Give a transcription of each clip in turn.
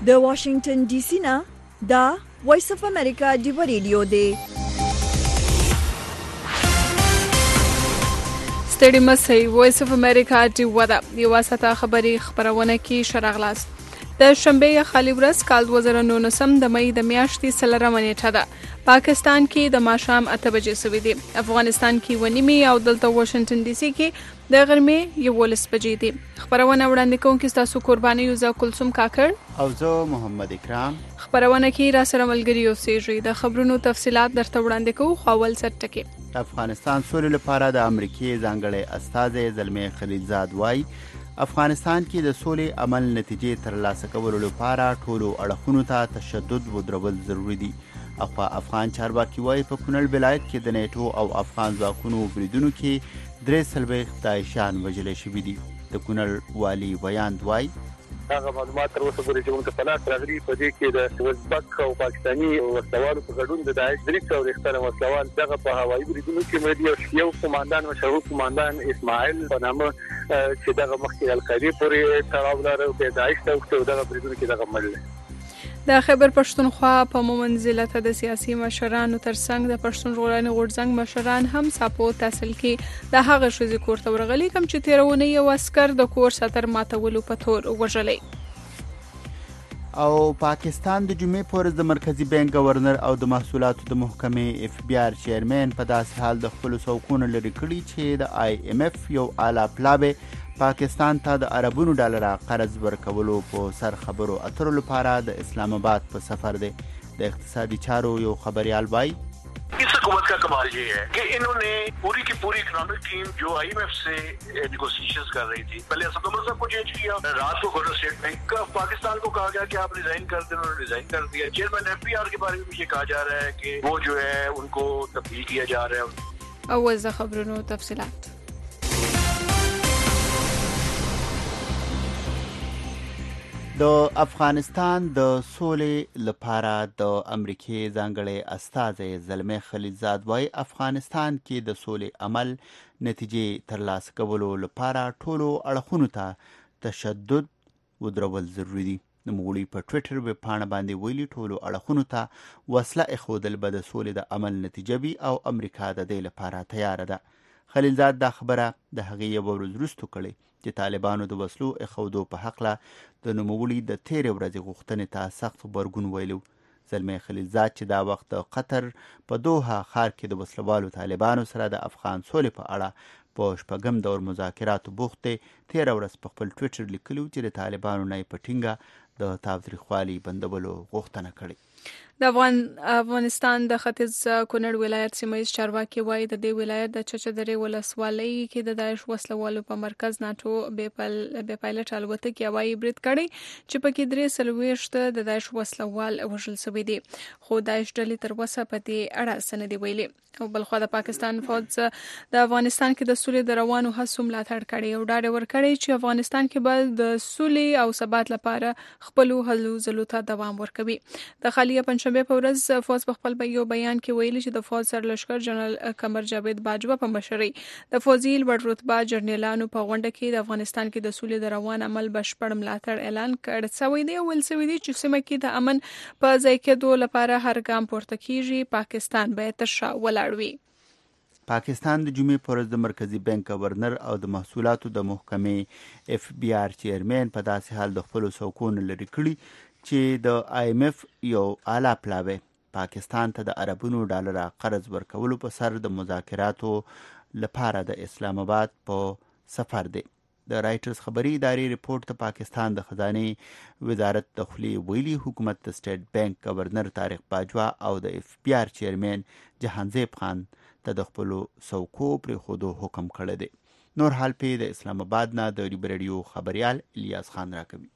د واشنگټن ډي سي نه دا وایس اف امریکا دی ریډیو دی. ستړي مسئ وایس اف امریکا دی ودا یو ساته خبری خبرونه کې شرغلاس د شنبه خالی ورځ کال 2019 د مې د میاشتې سلرمه نیټه ده. پاکستان کې د ماښام 8 بجې سوي دي. افغانستان کې ونیمي او دلته واشنگټن ډي سي کې د غرمې 11 بجې دي. خبرونه وړاندې کوونکې تاسو قرباني یوزا کلثوم کاکړ او زه محمد اکرام. خبرونه کې را سره ملګری اوسېږي. د خبرونو تفصيلات درته وړاندې کوو. خو اول سر ټکی افغانستان سولې لپاره د امریکای ځانګړی استازی زلمی خلیلزاد وایي افغانستان کې د سولې عمل نتیجې ترلاسه کولو لپاره ټولو اړخونو ته تشدد ودرول ضروري دي. افغان چارواکي وایي په کونړ ولایت کې د نیټو او افغان ځواکونو بریدونو کې 43 داعشان وژل شوي دي. د کونړ والي ویاند وایي هغه معلومات تر اوسه پورې چې موږ په لاس راغلي په دې کې د ازبک او پاکستاني وسلوالو په ګډون د داعش 300 وسلوال دغه په هوایي بریدونو کې مړي یو قوماندان مشهور قوماندان اسماعیل په نامه چې دغه مخکې القاعده پورې تړاو لري او د داعش ته دغه بریدونو کې دغه مړي. د خیبر پښتونخوا په مومند ضلع ته د سیاسي مشرانو ترڅنګ د پښتون ژغورنې غورځنګ مشران هم ساپو تحصیل کې د هغه ښځې کور ته ورغلي کوم چې تیرونه یو عسکر د کور ساتر ماتولو په تور وژلی. او پاکستان د جمعې په ورځ د مرکزی بانک گورنر او د محصولاتو د محکمې اف بي آر چیرمن په داسې حال د خپل سوکونه لري کړی چې د آی ایم اف یو اعلی پلاوی پاکستان ته د عربونو ډالر قرض ورکولو په سر خبرو اترو لپاره د اسلام آباد په سفر دی. د اقتصادي چارو یو خبريال وایي इस हुकूमत का कमाल ये है कि इन्होंने पूरी की पूरी इकोनॉमिक टीम जो IMF से नेगोशिएशंस कर रही थी, पहले असद उमर साहब को चेंज किया, रात को गवर्नर स्टेट बैंक का पाकिस्तान को कहा गया कि आप रिजाइन कर दें, उन्होंने रिजाइन कर दिया. चेयरमैन FBR के बारे में भी ये कहा जा रहा है कि वो जो है उनको तब्दील किया जा रहा है. اول خبرونو تفصيلات د افغانستان د سولې لپاره د امریکای ځانګړی استازی زلمی خلیلزاد وایي افغانستان کې د سولې عمل نتیجې ترلاسه کولو لپاره ټولو اړخونو ته تشدد ودرول ضروري دي. نوموړي په ټویټر ویبپاڼه باندې ویلي ټولو اړخونو ته وسله ایښودل به د سولې د عمل نتیجه وي او امریکا د دې لپاره تیاره ده. خلیلزاد دا خبره د هغې یوه ورځ وروسته کړې چې طالبانو د وسلو ایښودو په هکله د نوموړي د تېرې ورځې غوښتنې ته سخت غبرګون ویلو. زلمی خلیلزاد چې دا وخت د قطر په دوحه ښار کې د وسلوالو طالبانو سره د افغان سولې په اړه په شپږم دور مذاکراتو بوخت دی، تېره ورځ په خپل ټویټر لیکلي چې د طالبانو نه یې په ټینګه د تاوتریخوالي بندولو غوښتنه کړې. د افغانستان د ختیځ کونړ ولایت سیمه‌ییز چارواکي وایي د دې ولایت د چچه درې ولسوالۍ کې د داعش وسلوالو په مرکز ناټو بې پایلټ الوتکې هوایي برید کړی چې پکې 43 د داعش وسلوال وژل شوي دي، خو داعش ډلې تر اوسه په دې اړه څه نه دي ویلي. او بلخوا د پاکستان فوج د افغانستان کې د سولې د روانو هڅو ملاتړ کړی او ډاډ ورکړی چې افغانستان کې به د سولې او ثبات لپاره خپلو هلو ځلو ته دوام ورکوي. د خالیه پنځشنبه په ورځ فوج په خپل یو بیان کې ویلي چې د فوج سرلښکر جنرال قمر جاوید باجوه په مشرۍ د فوجي لوړ رتبه جنرالانو په غونډه کې د افغانستان کې د سولې د روان عمل بشپړ ملاتړ اعلان کړ شوی دی. ویل شوی دی چې سیمه کې د امن په ځای کېدو لپاره هر ګام پورته کیږي. پاکستان باید تر شا ولاړ وي. پاکستان د جمعې په ورځ د مرکزی بانک گورنر او د محصولاتو د محکمې اف بي آر چیرمن په داسې حال د خپل سوکونه لري کړی چې د آی ایم اف یو اعلی پلاوی پاکستان ته د عربونو ډالر قرض ورکولو په سر د مذاکراتو لپاره د اسلام آباد په سفر دی. د رایټرز خبري ادارې ریپورت ته پاکستان د خزانه وزارت داخلي ویلي حکومت د سټیټ بانک گورنر طارق باجوه او د اف بي آر چیرمن جهانزیب خان ته د خپلو سوکو پرېښودو حکم کړی دی. نور حال پې د اسلام آباد نه د ریډیو خبريال الیاس خان راکوي.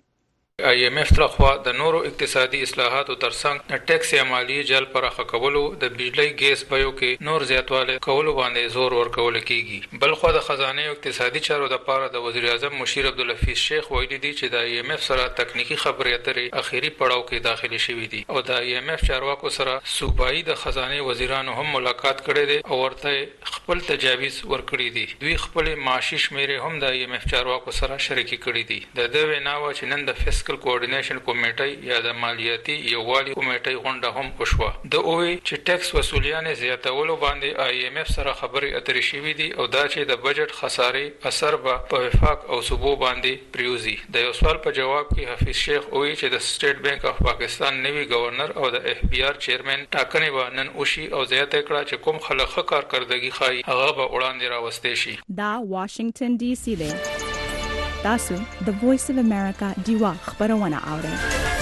IMF لخوا د نورو اقتصادي اصلاحاتو ترڅنګ د ټیکس یا مالیې جال پراخه کولو د بجلی ګیس بیو کې نور زیاتوالی کولو باندې زور ورکول کیږي. بلخوا د خزانه او اقتصادي چارو د پاره د وزیر اعظم مشیر عبدالحفیظ شیخ ویلي دي چې د IMF سره تکنیکی خبرې اترې اخیری پړاو کې داخلي شوې دي او د IMF چارواکو سره صوبایي د خزانه وزیرانو هم ملاقات کړي دي او ورته خپل تجاویز ورکړي دي. دوی خپل معاشي شمیرې هم د IMF چارواکو سره شریکي کړي دي. د دوی ناوه چې نن د فسکل فسکل کوارډینیشن کمیټې یا د مالیاتي یووالي کمیټې غونډه هم وشوه. د اووی چې ټیکس وسولیانې زیاتولو باندې IMF سره خبرې اترې شوې دي او دا چې د بجټ خسارې اثر به په وفاق او صوبو باندې پریوزي. د یو سوال په جواب کې حفیظ شیخ وایي چې د سټیټ بانک اف پاکستان نوی گورنر او د FBR چیرمن ټاکنې به نن وشي او زیاته کړه چې کوم خلک ښه کارکردګي ښایي هغه به وړاندې راوستي شي. دا واشنگټن DC دی. تاسو د وایس اف امریکا دیوا خبرونه اورئ.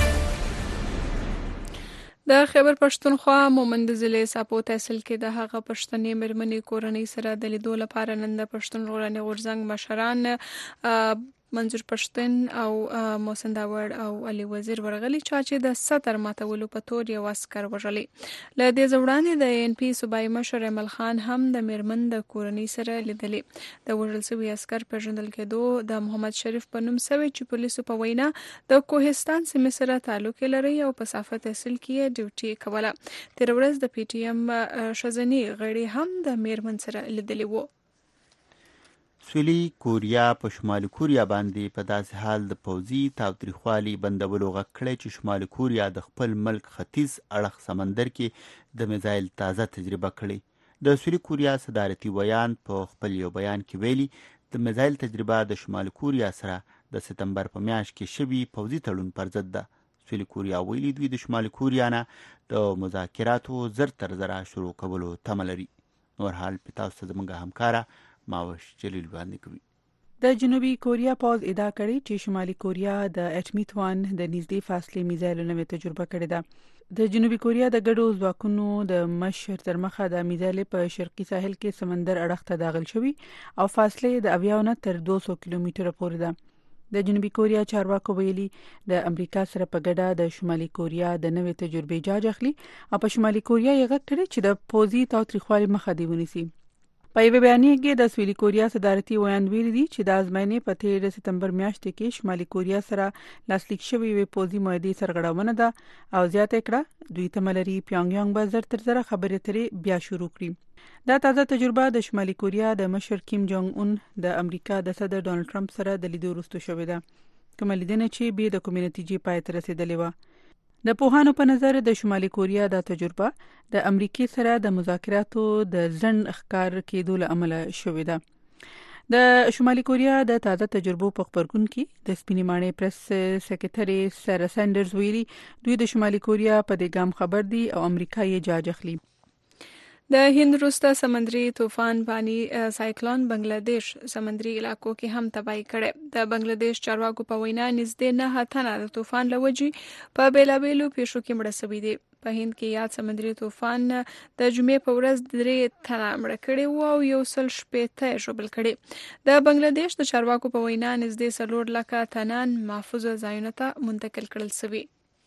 د خیبر پښتونخوا مومند ضلع ساپو تحصیل کې د هغه پښتنې مېرمنې کورنۍ سره د لیدو لپاره نن د پښتون ژغورنې غورځنګ مشران منظور پښتون او محسن داوړ او علي وزیر ورغلي چې د سطر ماتولو په تور یو عسکر وژلي. له دې ځوړانې د NP صوبایي مشر عمل خان هم د میرمن د کورنۍ سره لیدلي. د وژل شوي عسکر پیژندل کېدو د محمد شریف په نوم سوی چې پولیسو په وینا د کوهستان سیمې سره تعلق لري او په صافه تحصیل کې ډیوټي کوله. تیر ورځ د PTM ښځینې غړي هم د میرمن سره لیدلي وو. سویلي کوریا په شمالي کوریا باندې په داسې حال د پوځي تاوتریخوالي بندولو غږ کړی چې شمالي کوریا د خپل ملک ختیځ اړخ سمندر کې د میزایل تازه تجربه کړې. د سویلي کوریا صدارتي ویان په خپل یو بیان کې ویلي د میزایل تجربه د شمالي کوریا سره د سپتمبر په میاشت کې شوي پوځي تړون پر ضد ده. سویلي کوریا ویلي دوی د شمالي کوریا نه د مذاکراتو زر تر زره شروع کولو تمه لري. نور حال په تاسو ته زموږ همکاره ماوش جلیل باندې کوي. د جنوبي کوریا پوځ ادعا کړې چې شمالي کوریا د اټمی توان د نږدې فاصلې میزایل نوې تجربه کړې ده. د جنوبي کوریا د ګډو ځواکونو د مشر تر مخه د میزایل په شرقي ساحل کې سمندر اړخ ته داخل شوي او فاصله د 80 تر 200 کیلومتره پورې ده. د جنوبي کوریا چارواکو ویلي د امریکا سره په ګډه د شمالي کوریا د نوې تجربې جاج اخلي او په شمالي کوریا یې غږ کړی چې د پوځي تاوتریخوالي مخه دی ونیسي. په یوه بیانیه کې د سویلي کوریا صدارتي ویان ویلي دي چې د ازموینې په تیر سپتمبر میاشت کې شمالي کوریا سره لاسلیک شوی وي پوځي معاهدې سرغړونه ده او زیاته کړه دوی تمه لري پیونګیانګ به زر تر زره خبرې اترې بیا شروع کړي. دا تازه تجربه د شمالي کوریا د مشر کیم جونګ اون د امریکا د صدر ډونالد ټرمپ سره د لیدو وروسته شوې ده. کومه لیدنه چې به د کمیونټي پای ته رسیدلې و. د پوهانو په نظر د شمالي کوریا د تجربه د امریکای سره د مذاکراتو د ځنډ ښکار کېدو له امله شوې ده. د شمالي کوریا د تازه تجربو په خبرګون کې د سپینې ماڼۍ پریس سکریټري سارا سانډرز ویلي دوی د شمالي کوریا په دې ګام خبر دي او امریکا یې جاج اخلي. د هند وروسته سمندري طوفان بانی سایکلون بنگلاديش سمندري علاقو کې هم تباہي کړي. د بنگلاديش چارواکو په وینا نږدې 9 تنه د طوفان لوجي په بیلابیلو پیښو کې مړه شوي دي. په هند کې یاد سمندري طوفان د جمعې په ورځ 3 تنه مړه کړي وو او 160 ژوبل کړي. د بنگلاديش د چارواکو په وینا نږدې 4 لکه تنان محفوظ ځایونو ته منتقل کړل شوي.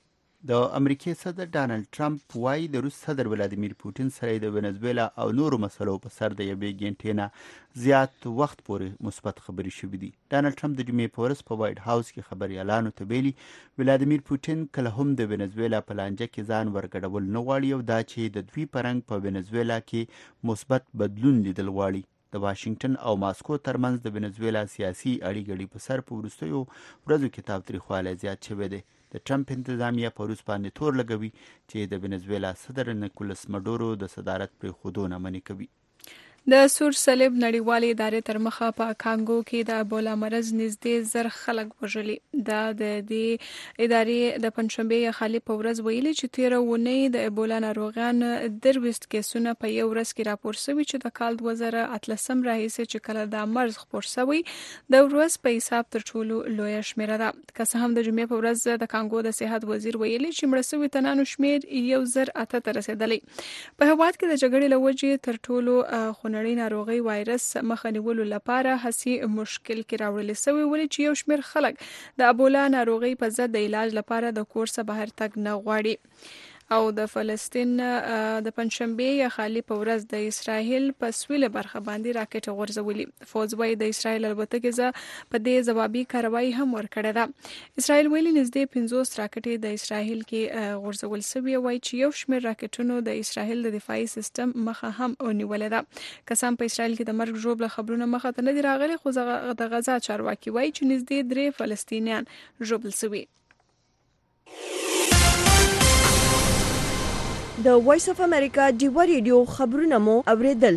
د امریکای صدر ډانلډ ټرمپ وايي د روس صدر ولادیمیر پوتین سره د ونزویلا او نورو مسلو په سر د یوې ګنټې نه زیات وخت پورې مثبت خبرې شوې دي. ډانلډ ټرمپ د جمعې په ورځ په وایټ هاوس کې خبريالانو ته ویلي ولادیمیر پوتین کله هم د ونزویلا په لانجه کې ځان ورګډول نه غواړي او دا چې د دوی پرنګ په ونزویلا کې مثبت بدلون لیدل غواړي. د واشنگټن او ماسکو ترمنځ د ونزویلا سیاسي اړیکې په سر په وروستیو ورځو کې تاوتریخوالی زیات شوی دی. د ټرمپ انتظامیه په روس باندې تور لګوي چې د ونزویلا صدر نیکولس مډورو د صدارت پرېښودو نه منع کوي. د سور صلیب نړیوالې ادارې تر مخه په کانګو کې د ابولا مرض نږدې 1000 خلک وژلي. دا د دې ادارې د پنځشنبه خالي په ورځ ویلي چې 13 ونې د ابولا ناروغان 23 کیسونه په یو ورځ کې راپور شوي چې د کال 2018 راهیسې چې کله دا مرض خپور شوی د ورځ په حساب تر ټولو لویه شمیره ده. که څه هم د جمعې په ورځ د کانګو د صحت وزیر ویلي چې مړه شوي تنانو شمیر 1008 ته رسیدلی. په هواد کې د جګړې له وجې تر ټولو نړۍ ناروغي وایرس مخه نیولو لپاره هسي مشکل کې راوړل شوی ولې چې یو شمېر خلک د ابولا ناروغي په ضد د علاج لپاره د کور څخه بهر تګ نه غواړي. او د فلسطین د پنځشنبه خالي په ورځ د اسرائیل په سویل برخه باندې راکټ غورځولي. فوج وايي د اسرائیل البته په دې ځوابي کاروایی هم ورکړه ده. اسرائیل ویلي نږدې 50 راکټ د اسرائیل کې غورځول شوی وای چې یو شمېر راکټونو د اسرائیل د دفاعي سیستم مخه هم ونیولې ده. کسان په اسرائیل کې د مرګ ژوبله خبرونه مخه ته نه دي راغلي خو د غزا چارواکي وایي چې نږدې 3 فلسطینیان ژوبل شوي. د وایس اف امریکا ډیوا ریډیو خبرونه مو اوریدل.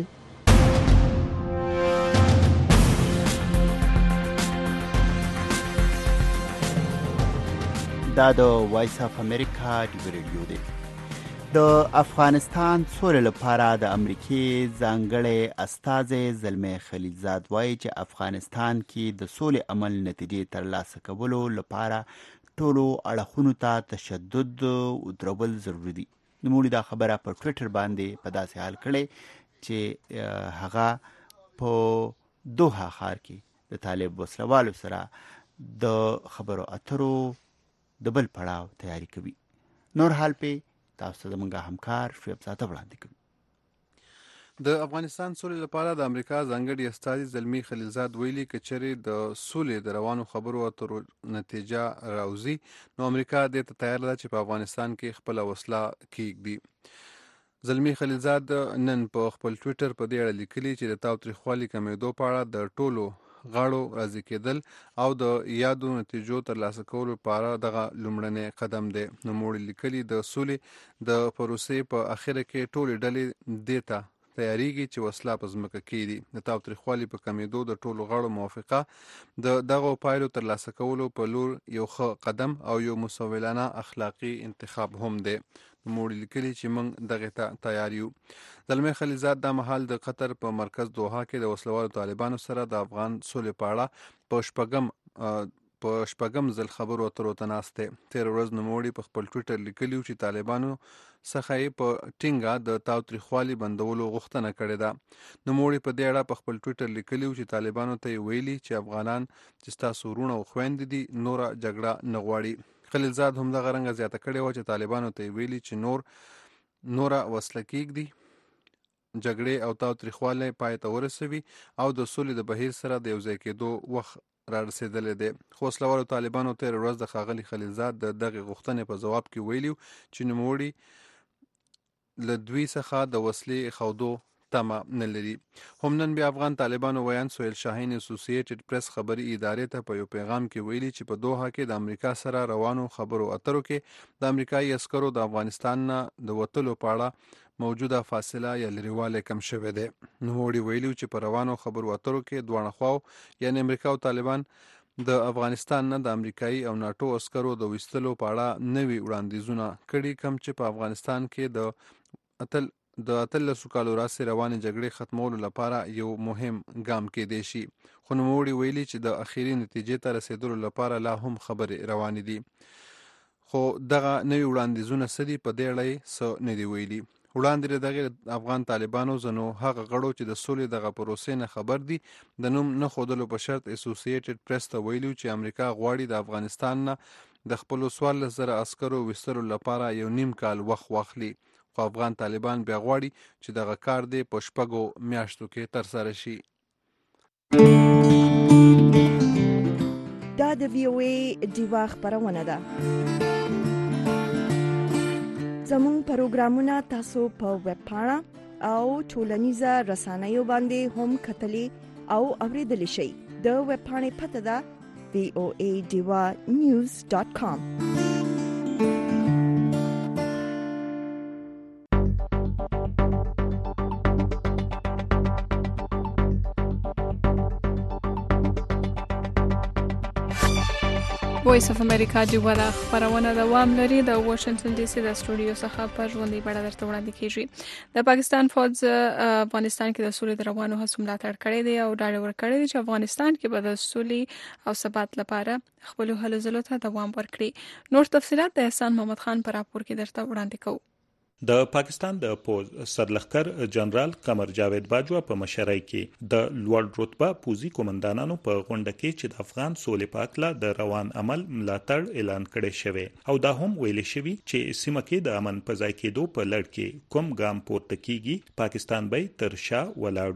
دا د وایس اف امریکا ډیوا ریډیو دی. د افغانستان سولې لپاره د امریکای ځانګړی استازی زلمی خلیلزاد وایي چې افغانستان کې د سولې عمل نتیجې ترلاسه کولو لپاره ټولو اړخونو ته تشدد ودرول ضروري دي. نوموړي دا خبره په ټویټر باندې په داسې حال کړې چې هغه په دوحه ښار کې د طالب وسلوالو سره د خبرو اترو د بل پړاو تیاری کوي. نور حال په تاسو د منګه همکار شعیب زاده وړاندې کوي. د افغانستان سولې لپاره د امریکا ځانګړي استازي زلمی خلیلزاد ویلي که چېرې د سولې د روانو خبرو اترو نتیجه راوځي نو امریکا دې ته تیار ده چې په افغانستان کې خپله وسله کېږدي. زلمی خلیلزاد نن په خپل ټویټر په دې اړه لیکلي چې د تاوتریخوالي کمېدو په اړه د ټولو غاړو راضي کېدل او د یادو نتیجو ترلاسه کولو لپاره دغه لومړنی قدم دی. نوموړي لیکلي د سولې د پروسې په اخره کې ټولې ډلې دې ته تیاریږي چې وسله په ځمکه کېږدي. د تاوتریخوالي په کمېدو د ټولو غاړو موافقه د دغو پایلو ترلاسه کولو په لور یو ښه قدم او یو مسؤلانه اخلاقي انتخاب هم دی. نوموړي لیکلي چې موږ دغه ته تیار یو. زلمی خلیلزاد دا مهال د قطر په مرکز دوحه کې د وسلوالو طالبانو سره د افغان سولې په اړه په شپږم ځل خبرو اترو ته ناست دی. تېره ورځ نوموړي په خپل ټویټر لیکلي چې طالبانو څخه یې په ټینګه د تاوتریخوالي بندولو غوښتنه کړې ده. نوموړي په دې اړه په خپل ټویټر لیکلي چې طالبانو ته یې ویلي چې افغانان چې ستاسو وروڼه او خویندې دي نوره جګړه نه غواړي. خلیلزاد همدغه رنګه زیاته کړې وه چې طالبانو ته یې ویلي چې نوره وسله کېږدي، جګړې او تاوتریخوالی پای ته ورسوي او د سولې د بهیر سره د یوځای کېدو وخت را رسېدلی دی. خو وسلوالو طالبانو تېره ورځ د ښاغلي خلیلزاد د دغې غوښتنې په ځواب کې ویلي چې نوموړي له دوی څخه د وسلې ایښودو تمه نه لري. هم نن بیا افغان طالبانو ویاند سهیل شاهین اسوسییټډ پریس خبري ادارې ته په یو پیغام کې ویلي چې په دوحه کې د امریکا سره روانو خبرو اترو کې د امریکایي عسکرو د افغانستان نه د وتلو په اړه موجوده فاصله یا لرېوالی کم شوی دی. نوموړي ویلي چې په روانو خبرو اترو کې دواړه خواو یعنې امریکا او طالبان د افغانستان نه د امریکایي او ناټو عسکرو د ویستلو په اړه نوي وړاندیزونه کړي کوم چې په افغانستان کې د 13 کالو راهیسې روانې جګړې ختمولو لپاره یو مهم ګام کېدی شي. خو نوموړي ویلي چې د اخري نتیجې ته رسېدلو لپاره لا هم خبرې روانې دي. خو دغه نوي وړاندیزونه څه دي په دې اړه یې څه نه دي ویلي. وړاندې د دغې افغان طالبانو ځینو هغه غړو چې د سولې دغه پروسې نه خبر دي د نوم نه ښودلو په شرط اسوسییټډ پریس ته ویلي چې امریکا غواړي د افغانستان نه د خپلو 14,000 عسکرو ویستلو لپاره یو نیم کال وخت واخلي. خو افغان طالبان بیا غواړي چې دغه کار دې په 6 میاشتو کې ترسره شي. دا د VOA ډیوا خبرونه ده. زموږ پروګرامونه تاسو په ویب پاڼه او ټولنیزه رسنیو باندې هم کتلی او اوریدلی شئ. د ویب پاڼې پته ده voadivanews.com. وایس اف امریکا ډیوا خبرونه دوام لري. د واشنگټن ډي سي د سټوډیو څخه په ژوندۍ بڼه درته وړاندې کیږي. د پاکستان فوج افغانستان کې د سولې د روانو هڅو ملاتړ کړی دی او ډاډ ورکړی دی چې افغانستان کې به د سولې او ثبات لپاره خپل هلو ځلو ته دوام ورکړي. نور تفصيلات د احسان محمد خان پر راپور کې درته وړاندې کوو. د پاکستان د پوز سرلښکر جنرال قمر جاوید باجوا په مشرۍ کې د لوړ رتبه پوزي قومندانانو په غونډه کې چې د افغان سولې په اړه د روان عمل ملاتړ اعلان کړی شوی او دا هم ویل شوی چې سیمه کې د امن په ځای کېدو په لړ کې کوم ګام پورته کیږي پاکستان به تر شا ولاړ وي.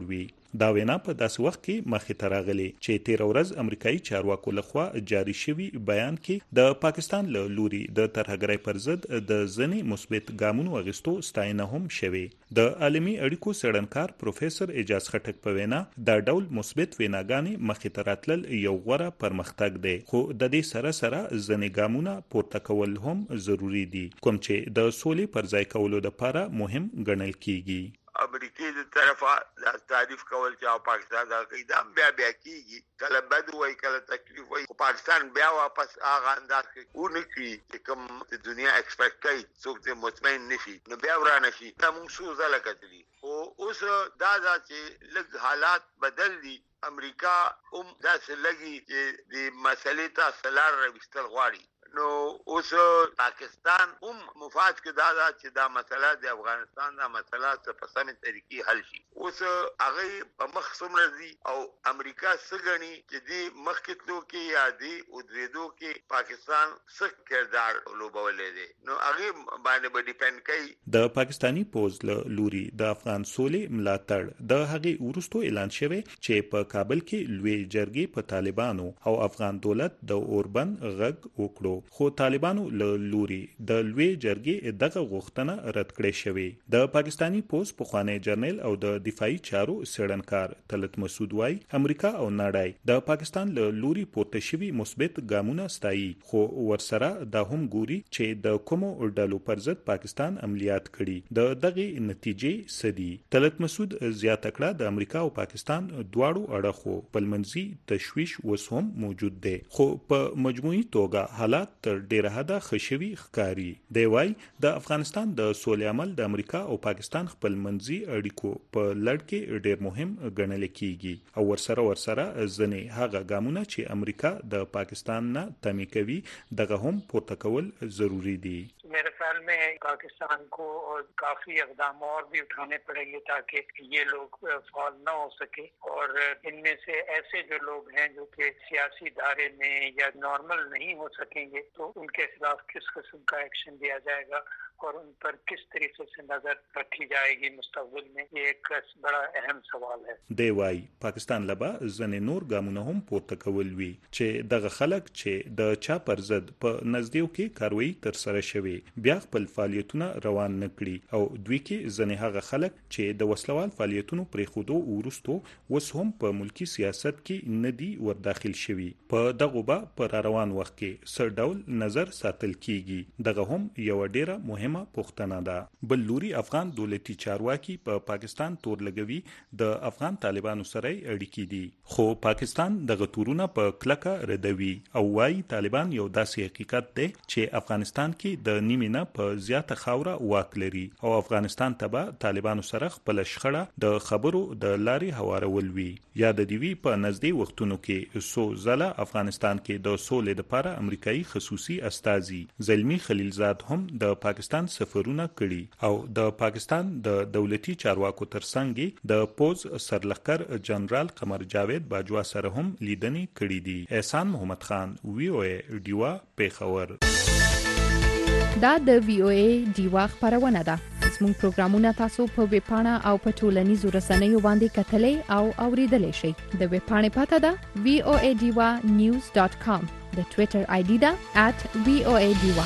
دا وینا په داسې وخت کې مخې ته راغلي چې تیر ورځ امریکایي چارواکو لخوا جاری شوی بیان کې د پاکستان له لوري د ترهګرۍ پر ضد د ځنې مثبت ګامونو اخیستو ستاینه هم شوې. د عالمي اړیکو څېړنکار پروفیسور اعجاز خټک په وینا دا ډول مثبت ویناګانې مخې ته راتلل یو غوره پرمختګ دی، خو د دې سره سره ځنې ګامونه پورته کول هم ضروری دي کوم چې د سولې پر ځای کولو لپاره مهم ګڼل کیږي. امریکای د طرفه د تعریف کول چې پاکستان دا قیدام بیا کیږي، کله بد وای کله تکلیف وای، پاکستان بیا واپس هغه انداز کې اونکي چې کوم د دنیا ایکسپیکټ کوي څوک ته مطمئن نشي نو بیا ورانه شي. موږ څو ځله کتلی او اوس دا چې لږ حالات بدل دي، امریکا داسې لګي چې د مسلې ته سلار راوستل غواړي. نو اوس پاکستان مفاد کې دا چې دا مسله د افغانستان دا مسله په سمه طریقې حل شي. اوس هغه په مخ څومره دي او امریکا څنګه چې دی مخکې تلو کې یا دی او درېدو کې پاکستان څه کردار لوبولې دي نو هغه باندې به ډیپند کوي. د پاکستانی پوز له لوري د افغان سولې ملاتړ د هغې وروستو اعلان شوی چې په کابل کې لوی جرګې په طالبانو او افغان دولت د اوربن غږ وکړو، خو طالبانو له لوري د لوی جرګې دغه غوښتنه رد کړې شوې. د پاکستانی پوز پخوانی جرنیل او د دفاعي چارو څېړنکار طلعت مسعود وايي امریکا او نړۍ د پاکستان له لوري پورته شوي مثبت ګامونه ستایي، خو ورسره دا هم ګوري چې د کومو ډلو پر ضد پاکستان عملیات کړي د دغه نتیجې سدي. طلعت مسعود زیاته کړه د امریکا او پاکستان دواړو اړخو بلمنځي تشویش اوس هم موجود دی، خو په مجموعي توګه حالات تر ډیره حده خشوي ښکاري. دی وايي د افغانستان د سولې عمل د امریکا او پاکستان خپل منځي اړیکو په لړ کې ډیر مهم ګڼل کیږي او ورسره ځنې هغه ګامونه چې امریکا د پاکستان نه تمې کوي دغه هم پورته کول ضروری دي. मेरे ख्याल में पाकिस्तान को और काफी इक़दाम और भी उठाने पड़ेंगे ताकि ये लोग फॉल न हो सके और इनमें से ऐसे जो लोग हैं जो कि सियासी दायरे में या नॉर्मल नहीं हो सकेंगे तो उनके खिलाफ किस किस्म का एक्शन लिया जाएगा और उन पर किस तरीके से नजर रखी जाएगी मुस्तक़बिल में, ये एक बड़ा अहम सवाल है. دیوای پاکستان لبا ځنې نور ګامونه هم پورته کول وی چې دغه خلک چې د چا پر ضد په نزدیو کې کاروي تر سره شوي بیا خپل فعالیتونه روان نکړي او دوی کې ځنې هغه خلک چې د وسلوال فعالیتونو پرې خودو ورستو وس هم په ملکی سیاست کې ندي ور داخل شوي. په دغه با پر روان وخت کې سر ډول نظر ساتل کیږي. دغه هم یو ډیره مهمه پوښتنه ده. بل لوري افغان دولتي چارواکي په پاکستان تور لګوي د افغان طالبانو سره اړیکې دي، خو پاکستان دغه تورونه په کلکه ردوي او وايي طالبان یو داسې حقیقت دی چې افغانستان کې د نیمه نه په زیاته خاوره واک لري او افغانستان ته طالبانو سره خپل شخړه د خبرو د لارې هوارول وي. یا د دیوی په نږدې وختونو کې سو ځله افغانستان کې د سولې لپاره امریکایي خصوصي استازي زلمی خلیلزاد هم د پاکستان سفرونه کړي او د پاکستان د دولتي چارواکو ترڅنګ د پوز سرلښکر جنرال قمر جاوید باجوا سره هم لیدنې کړې دي. احسان محمد خان VOA ډیوا پیښور. دا د VOA ډیوا خبرونه ده. زموږ پروګرامونه تاسو په ویب پاڼه او په ټولنیزو رسنیو باندې کتلای او اوریدلای شئ. د ویب پاڼې پته ده voadiwa.news.com. د ټوئیټر آی ډي ده @voadiwa.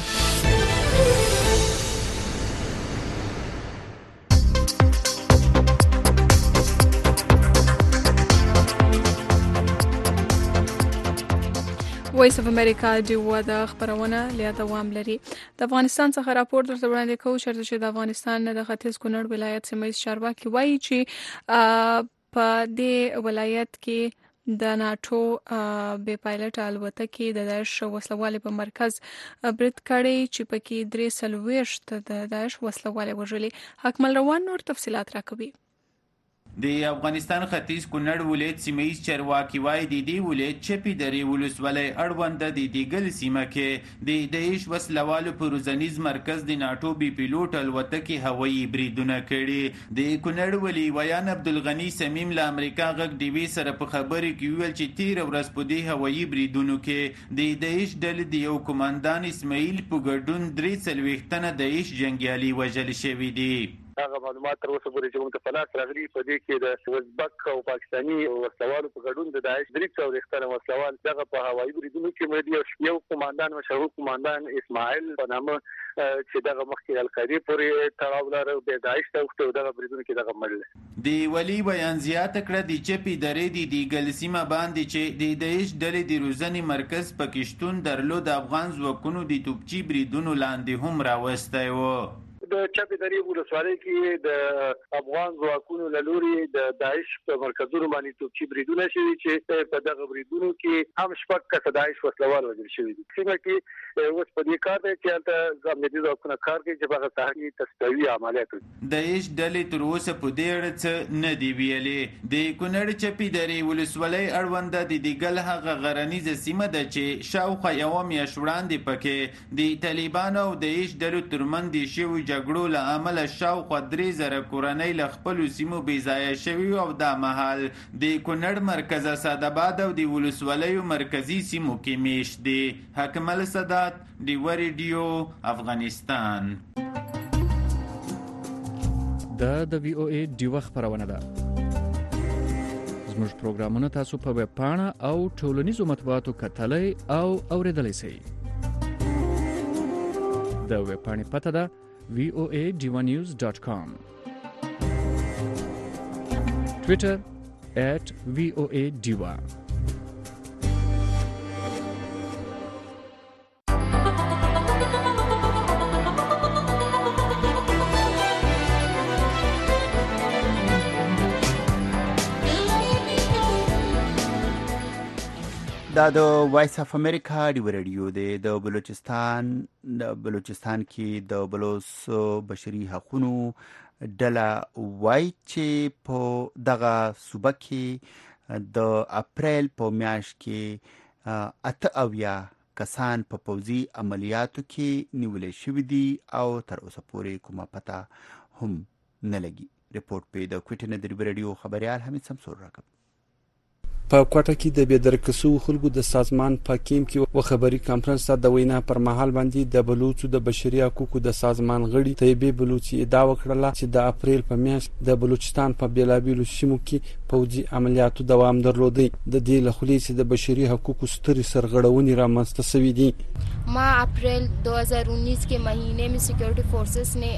وایس اف امریکا ډیوا د خبرونه لیا دوام لري. د افغانستان څخه راپور درته وړاندې کوو چې د افغانستان د ختیځ کونړ ولایت سیمه چارواکي وایي چې په دې ولایت کې د ناتو بې پایلټ الوتکې د داعش وسلوالې په مرکز برید کړی چې پکې 340 د داعش وسلوالې وژلي. حکمل روان نور تفصيلات راکوي. د افغانستان ختیځ کونړ ولایت سیمه چارواکي وایي د دې ولایت چپی درې ولسوالۍ اړوند د دیګل سیمه کې د داعش وسلوالو په روزنیز مرکز د ناتو بي پیلوټ الوتکې هوایي بریدونه کړي. د کونړ ولي ویان عبدالغنی سمیم له امریکا غږ ډیوي سره په خبرې کې ویل چې 13 ورځې په دې هوایي بریدونو کې د داعش ډلې د یو کمانډان اسماعیل په ګډون 43 تنه داعش جنگیالي وژل شوي دي. هغه معلومات تر اوسه پورې چې موږ په لاس راغلي په دې کې د ازبک او پاکستاني وسلوالو په ګډون د داعش 300 وسلوال دغه په هوایي بریدونو کې مړي یو کمانډان مشهور کمانډان اسماعیل په نامه چې دغه مخکې القاعده پورې تړاو لري د داعش ته دغه بریدونو کې دغه مړل دی ولی بیان زیات کړه د چپی درې دی ګلسیمه باندې چې د داعش ډلې د روزنی مرکز پکشتون درلود افغان ځواکونو د توپچی بریدونو لاندې هم راوستي وو د چپی درې ولسوالۍ کې د افغان ځواکونو لوري د داعش په مرکزونو باندې توپچی بریدونه شوي چې په دغه بریدونو کې هم شپږ کسه داعش وسلوال وژل شوي دي څنګه کې اوس په دې کار دی چې تاسو امنیتي ځواکونه کار کوي چې هغه ساحوي تسویې عملیات کوي داعش ډلې تر اوسه په دې اړه څه نه دی ویلي د کونړ چپی درې ولسوالۍ اړوند د دیګل هغه غرنیزه سیمه ده چې شاوخوا یو میاشت وړاندې پکې د طالبانو او داعش ډلو ترمنځ شوی جګړو له امله شاوخوا 3000 کورنۍ له خپل سیمو بیځایه شوي او د مهال د کونړ مرکز اسداباد او د ولسوالیو مرکزی سیمو کې میشت دي. حکمل سادات دی ریډیو افغانستان. د وی او ای دی وخت خبرونه ده. زموږ پروګرامونه تاسو په ویب پاڼه او ټولنیزو مطبوعاتو کتلای او اوریدلای شئ. د ویب پاڼې پته ده voadivanews.com. Twitter @voadiva. دا د وایس اف امریکا دی ریډیو دی د بلوچستان کې د بلوچ بشري حقوقو ډله وای چې په دغه صوبه کې د اپریل په میاشت کې 88 کسان په پوځي عملیاتو کې نیول شوي دي او تر اوسه پورې کومه پته هم نه لګي. ریپورت په د کوټینه د ریډیو خبريال حمید سمسور راکړ. په کوټه کې د بيدرکسو خلکو د سازمان پاکیم کې و خبري کانفرنس ته د وینا پر مهال باندې د بلوچو د بشري حقوقو د سازمان غړي طيبه بلوچي ادعا وکړه چې د اپریل په میاشت د بلوچستان په بیلابیلو سیمو کې پوځي عملیاتو دوام درلودي. د دې لخوا چې د بشري حقوقو ستري سرغړونې رامنځته شوې دي. ما अप्रैल 2019 के महीने में सिक्योरिटी फोर्सेस ने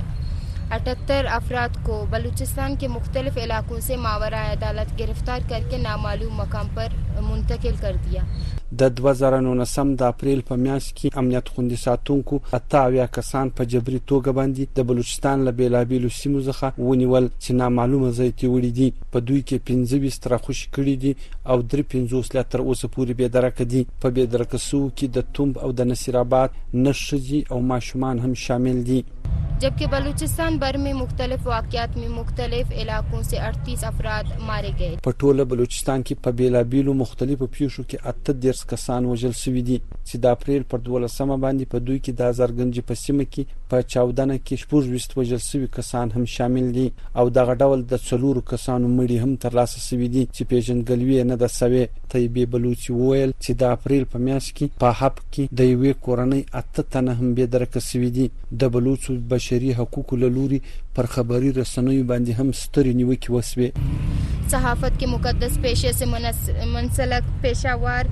78 अफराद को बलूचिस्तान के मुख्तलिफ इलाकों से मावराए अदालत गिरफ्तार करके नामालूम मकाम पर मुंतकिल कर दिया. د 2019 د اپریل په میاشت کې امنیت خوندي ساتونکو 88 کسان په جبري توګه باندې د بلوچستان له بیلابیلو سیمو څخه ونیول چې نامعلومه ځای ته وړي دي. په دوی کې 25 ترخوش کړي دي او 350 لا تر اوسه پورې بې درکه دي. په بې درکه سو کې د تومب او د نصیر آباد نشجي او ماشومان هم شامل دي. जबकि बलूचिस्तान भर में मुख्तलिफ वाक़यात में मुख्तलिफ इलाकों से 38 अफराद मारे गए. په ټوله بلوچستان کې په بیلابیلو مختلفو پیښو کې 38 کسان وژل شوي دي چې د اپریل پر 12 باندې په دوی کې د ازرګنج په سیمه کې په 14 کې 24 وژل شوي کسان هم شامل دي او دغه ډول د 4 کسانو مړي هم ترلاسه شوي دي چې پیژندګلوي نه ده شوې. طيبه بلوچي وویل چې د اپریل په میاشت کې په حب کې د یوې کورنۍ 8 تنه هم بې درکه شوي دي. د بلوچو بشري حقوقو لوري پر خبري رسنیو باندې هم ستري نیوکې وسوي. صحافت के मुकद्दस पेशे से मुंसलिक पेशावर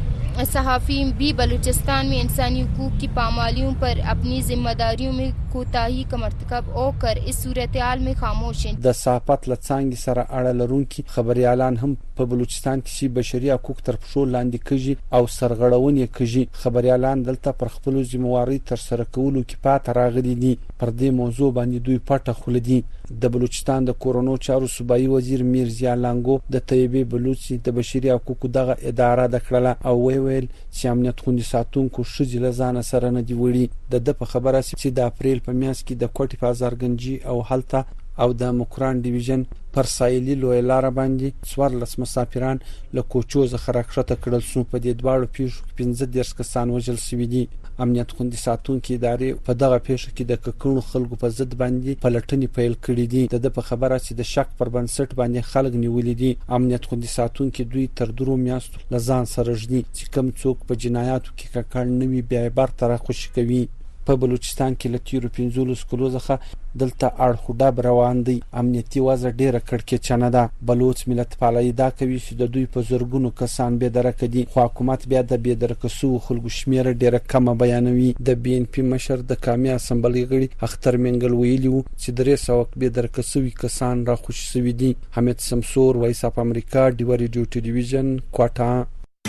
सहाफ़ी भी बलूचिस्तान में इंसानी हुकूक की पामालियों पर अपनी जिम्मेदारियों में कोताही का मर्तकब होकर इस सूरत-ए-हाल में खामोश हैं. د صحافت لڅانګي سره اړه لرونکي خبريالان هم په بلوچستان کې بشري حقوق تر پښو لاندې کیږي او سرغړونې کیږي. خبريالان دلته پر خپل ذمہواری تر سره کولو کې پات راغلي دي. پر دې موضوع باندې دوی پټه خولدي. د بلوچستان د کورونو چارو صوبایي وزیر میرزیا لانګو د طيبه بلوچي د بشري حقوقو دغه اداره د کړله او ویل چې امنیت خوندي ساتونکو شجل ځان سره نه دی وړي. د په خبره چې د اپریل په میاشت کې د کوټي بازارګنجي او حالته او د مکران ډیویژن پر سایلی لوی لار باندې 14 مسافران له کوچو څخه راکښته کړل شو. په دې دواړو پیښو کې 15 کسان وژل شوي دي. امنیت خوندي ساتونکو ادارې په دغه پیښه کې د ککړو خلکو په ضد باندې پلټنې پیل کړې دي. د په خبره چې د شک پر بنسټ باندې خلک نیولې دي. امنیت خوندي ساتونکو دوی تر 2 میاشتو لزان سره ژدي چې کم څوک په جنایاتو کې ککړ نوي بیا بر تر خوشی کوي. په بلوچستان کې له تیرو 15 کلو څخه دلته اړخوډاب روان دی. امنیتي وضع ډیره کړکېچنه ده. بلوچ ملت پالای دا کوي چې د دوی په زرګونو کسان بې درکه دي، خو حکومت بیا د بې درکه سوو خلکو شمېره ډیره کمه بیانوي. د بي ان پي مشر د قامي اسمبلۍ غړي اختر منګل ویلي وو چې 300 بې درکه سوي کسان راخوشي شوي دي. حمید سمسور، وایس اف امریکا، ډیوا ریډیو ټلویزیون، کوټا.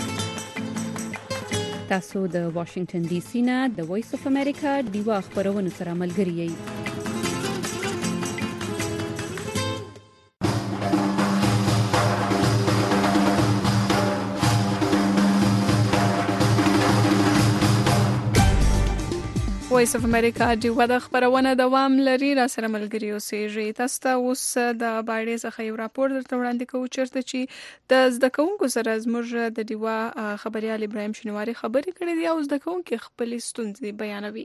تاسو د واشنگټن ډي سي نه د وایس اف امریکا ډیوا خبرونه سره ملګری یئ. وایس اف امریکا ډیوا د خبرونه دوام لري. را سره ملګری اوسئ. تاسو ته اوس د باډې څخه یو راپور درته وړاندې کوو چیرته چې د زده کوونکو سره زموږ د ډیوا خبريال ابراهیم شینواری خبرې کړې دي او زده کوونکو خپل ستونزې بیانوي.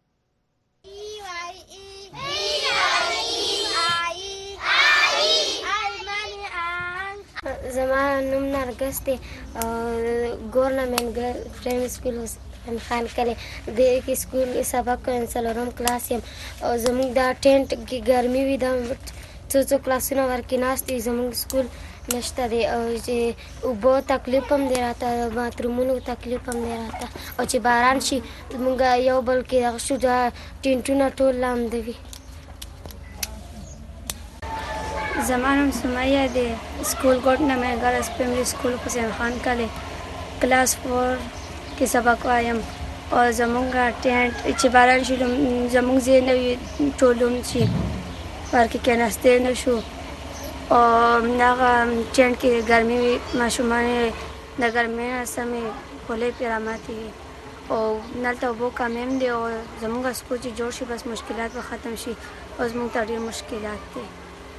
زما نوم نرګس دی او ګورنمنت پرایمري سکول خان کله د کې سکول سبق کوم څلورم کلاس یم او زموږ دا ټینټ کې ګرمي وي دا څو کلاسونه ورکې ناست دي. زموږ سکول نشته دی او چې اوبو تکلیف هم دی راته، باترومونو تکلیف هم دی راته، او چې باران شي موږ یو بل کې دغه شو دا ټینټونه ټول لاندوي. زما نوم سمیه دی، سکول ګورنمنت ګرلز پرایمري سکول حسین خان کله کلاس 4 کې سبق وایم او زمونږ ټینټ چې باران شي زمونږ ځای نه وي ټولون شي ورکې کېناستې نه شو او هغه ټینټ کې ګرمي وي، ماشومان د ګرمۍ نه سمې خولۍ پرې راماتې وي او دلته اوبو کمې هم دي او زمونږ سکول چې جوړ شي بس مشکلات به ختم شي او زمونږ ته ډېر مشکلات دي.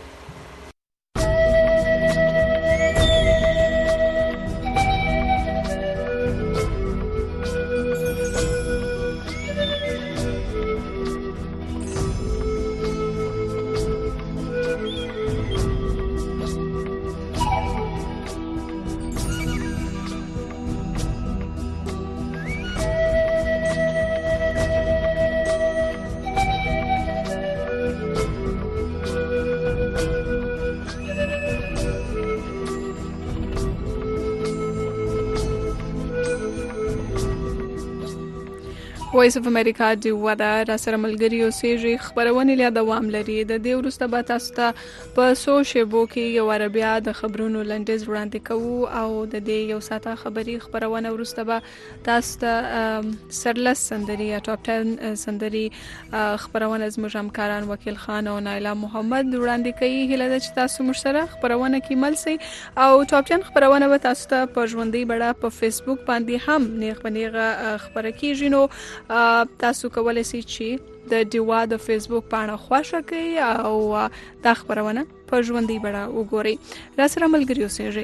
وایس اف امریکا ډیوا د را سره ملګری اوسئ. خبرونه لا دوام لري. د دې وروسته به تاسو ته په سوشيبو کې یو عربیا د خبرونو لنډیز وړاندې کوو او د دې یو ساعته خبرونه وروسته به تاسو ته سرلس سندري یا ټاپ 10 سندري خبرونه زموږ همکاران وکیل خان او نایلا محمد وړاندې کوي. هله د تاسو مشترک خبرونه کې ملسي او ټاپ 10 خبرونه به تاسو ته په ژوندۍ بڑا په فیسبوک باندې هم نیغ بنیغه خبره کیږي. نو تاسو کولای شئ چې د ډیوا د فیسبوک پاڼه خوښه کړئ او دا خبرونه په ژوندۍ بڼه وګورئ. را سره ملګری اوسئ.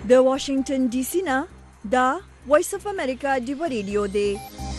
د واشنگټن ډي سي نه دا وایس اف امریکا دی ریډیو دی.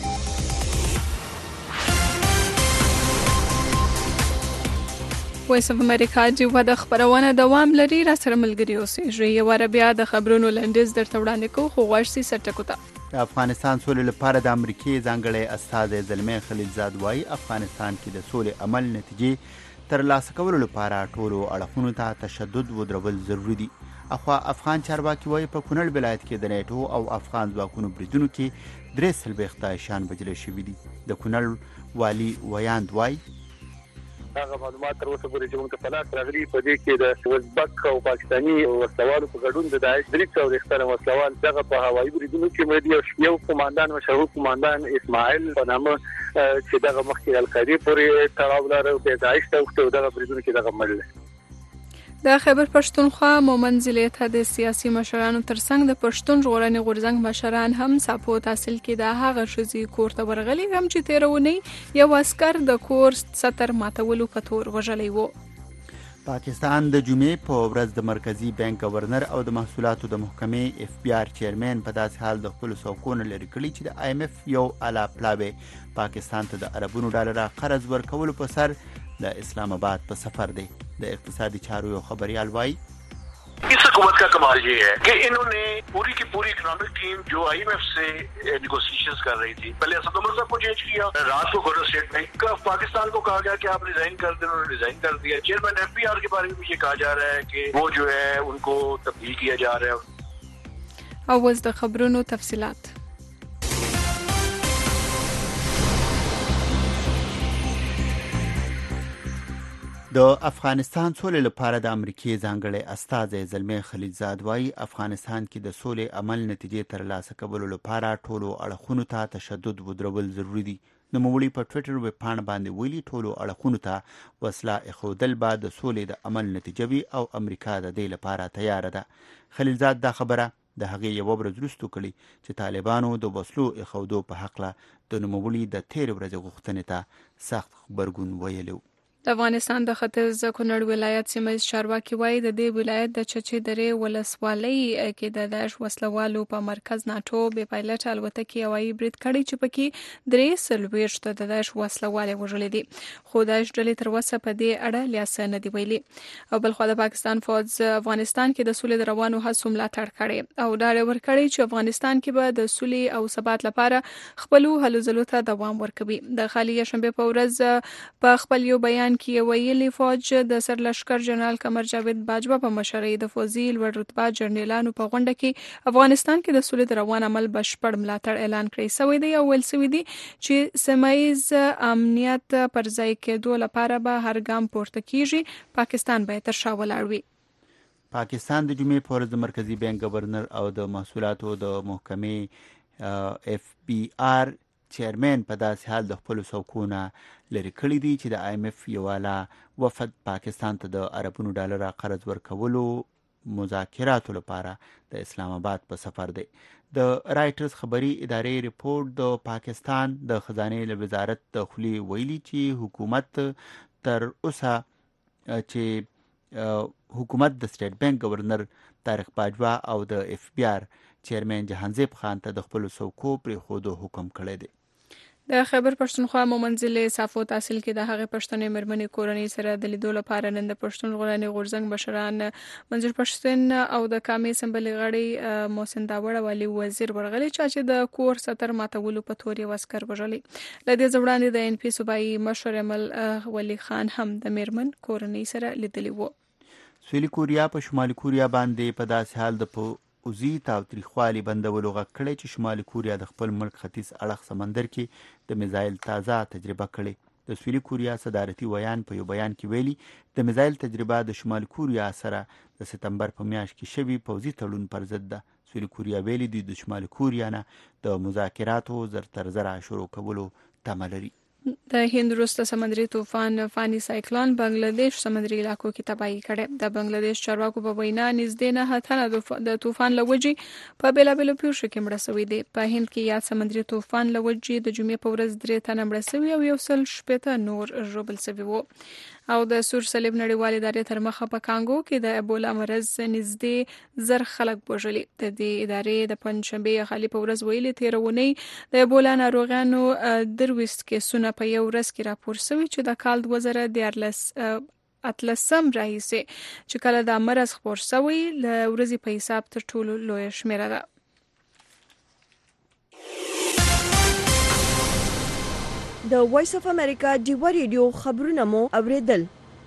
وایس اف امریکا دی د خبرونه دوام لري. را سره ملګری اوسئ. یو ور بیا د خبرونو لنډیز درته وړاندې کوو خو غواړئ سرټکو ته. د افغانستان سولې لپاره د امریکای ځانګړی استازی زلمی خلیلزاد وایي افغانستان کې د سولې عمل نتیجې ترلاسه کولو لپاره ټولو اړخونو ته تشدد ودرول ضروري دي. اخوا افغان چارواکي وایي په کونړ ولایت کې د نیټو او افغان ځواکونو بریدونو کې 43 شان بجلی شوي دي. د کونړ والي ویاند وایي هغه معلومات تر اوسه پورې چې موږ په لاس راغلي په دې کې د ازبک او پاکستاني وسلوالو په ګډون د داعش 300 وسلوال دغه په هوایي بریدونو کې مې یو قوماندان مشهور قوماندان اسماعیل په نامه چې دغه مخکې القاعده پورې تړاو لري د داعش ته دغه بریدونو کې دغه مړل. د خیبر پښتونخوا مومند ضلع د سیاسي مشرانو ترڅنګ د پښتون ژغورنې غورځنګ مشران هم صاحب تحصیل کې د هغه شذې کور ته ورغلي هم چې تیرونی یو عسكر د کور ستر ماتولو په تور وژلی وو. پاکستان د جمعې په ورځ د مرکزی بانک گورنر او د محصولاتو د محکمې اف بي آر چیرمن په داسې حال د خپل سوکونه لري کړی چې د آی ایم اف یو اعلی پلاوی پاکستان ته د اربونو ډالر قرض ورکولو په سر د اسلام آباد په سفر دی. د اقتصادي چارو یو خبريال وایي इस हुकूमत का कमाल ये है कि इन्होंने पूरी की पूरी इकोनॉमिक टीम जो IMF से नेगोशिएशंस कर रही थी, पहले असद उमर साहब को चेंज किया, रात को गवर्नर स्टेट बैंक का पाकिस्तान को कहा गया कि आप रिजाइन कर दें, उन्होंने रिजाइन कर दिया. चेयरमैन FBR के बारे में ये कहा जा रहा है कि वो जो है उनको तब्दील किया जा रहा है. आवाज د خبرونو تفصيلات. د افغانستان سولې لپاره د امریکای ځانګړی استازی زلمی خلیلزاد وایي افغانستان کې د سولې عمل نتیجې ترلاسه کولو لپاره ټولو اړخونو ته تشدد ودرول ضروري دي. نوموړي په ټویټر ویبپاڼه باندې ویلي ټولو اړخونو ته وسله ایښودل به د سولې د عمل نتیجه وي او امریکا د دې لپاره تیاره ده. خلیلزاد دا خبره د هغې یوه ورځ وروسته کړې چې طالبانو د وسلو ایښودو په هکله د نوموړي د تېرې ورځې غوښتنې ته سخت غبرګون ویلی. د افغانستان د ختیځ کونړ ولایت سیمه چارواکي وایي د دې ولایت د چچې درې ولسوالۍ کې د داعش وسلوالو په مرکز ناټو بې پایلټ الوتکې هوایي برید کړی چې پکې 43 د داعش وسلوال وژلي دي خو داعش ډلې تر اوسه په دې اړه لیاسه نه دی ویلي. او بل خو د پاکستان فوج افغانستان کې د سولې د روانو هڅو ملاتړ کړي او ډاډ ورکړي چې افغانستان کې به د سولې او ثبات لپاره خپل هلو ځلو ته دوام ورکوي. د خالي شنبه په ورځ په خپل یو بیان کې ویلي فوج د سرلشکر جنرال قمر جاوید باجوا په مشرۍ د فوزي لوړ رتبه جنرالانو په غونډه کې افغانستان کې د سولې د روان عمل بشپړ ملاتړ اعلان کړی سوی دی او ویل سوی دی چې سیمایز امنیت پر ځای کېدو لپاره به هر ګام پورته کیږي. پاکستان به تر شا ولاړ وي. پاکستان د جمعې په ورځ د مرکزی بانک گورنر او د محصولاتو د محکمې اف بي آر چیرمن په داسې حال د خپل سوکونه لري کړی دي چې د آی ایم اف یو اعلی وفد پاکستان ته د اربونو ډالر قرض ورکولو مذاکراتو لپاره د اسلام آباد په سفر دی. د رایټرز خبري ادارې ریپورت د پاکستان د خزانه وزارت داخلي ویلي چې حکومت تر اوسه چې حکومت د سټیټ بانک گورنر طارق باجوا او د اف بي آر چیرمن جهانزیب خان ته د خپل سوکو پر خودو حکم کړی دی. د خیبر پښتونخوا مومند ضلع صافو تحصیل کې د هغه پښتنې مېرمنې کورنۍ سره د لیدو لپاره نن د پښتون ژغورنې غورځنګ مشران منظور پښتون او د کامې اسمبلې غړي محسن داوړ والي وزیر ورغلي چې د کور ستر ماتولو په تور یو عسكر وژلي. لدې ځوړاندې د ان پی صوبایي مشر عمل ولی خان هم د مېرمن کورنۍ سره لیدلی وو. سویلي کوریا په شمالي کوریا باندې په داسې حال د اوزی تاوتریخوالي بندولو غږ کړی چې شمالي کوریا د خپل ملک ختیځ اړخ سمندر کې د میزایل تازه تجربه کړې. د سویلي کوریا صدارتي ویان په یو بیان کې ویلي د میزایل تجربه د شمالي کوریا سره د سپتمبر په میاشت کې شوی پوځي تړون پر ضد ده. سویلي کوریا ویلي د شمالي کوریا نه د مذاکراتو زر شروع کولو تمه لري. د هند وروسته سمندري طوفان فانی سایکلون بنگلاديش سمندري علاقو کې تباہي کړې. د بنگلاديش چارواکو په وینا نږدې 9 تنه د طوفان لوجي په بیلابېلو پیښو کې مړه شوي دي. په هند کې یاد سمندري طوفان لوجي د جمعې په ورځ 3 تنه مړه شوي او 160 نور ژوبل شوي وو. او د سور صلیب نړیوال ادارې تر مخه په کانګو کې د ایبولا مرض نږدې 1000 خلک وژلي. د دې ادارې د پنځشنبه خالي په ورځ ویلي تیرونی د ایبولا ناروغانو 23 کیسونه په یو ورځ کې راپور شوي چې د کال 2013 اتلسم راهیسې چې کله د مرض خپور شوی ل ورځې په حساب تر ټولو لوی شمیره ده. د وایس اف امریکا ډیوا ریډیو خبرونه مو اوریدل.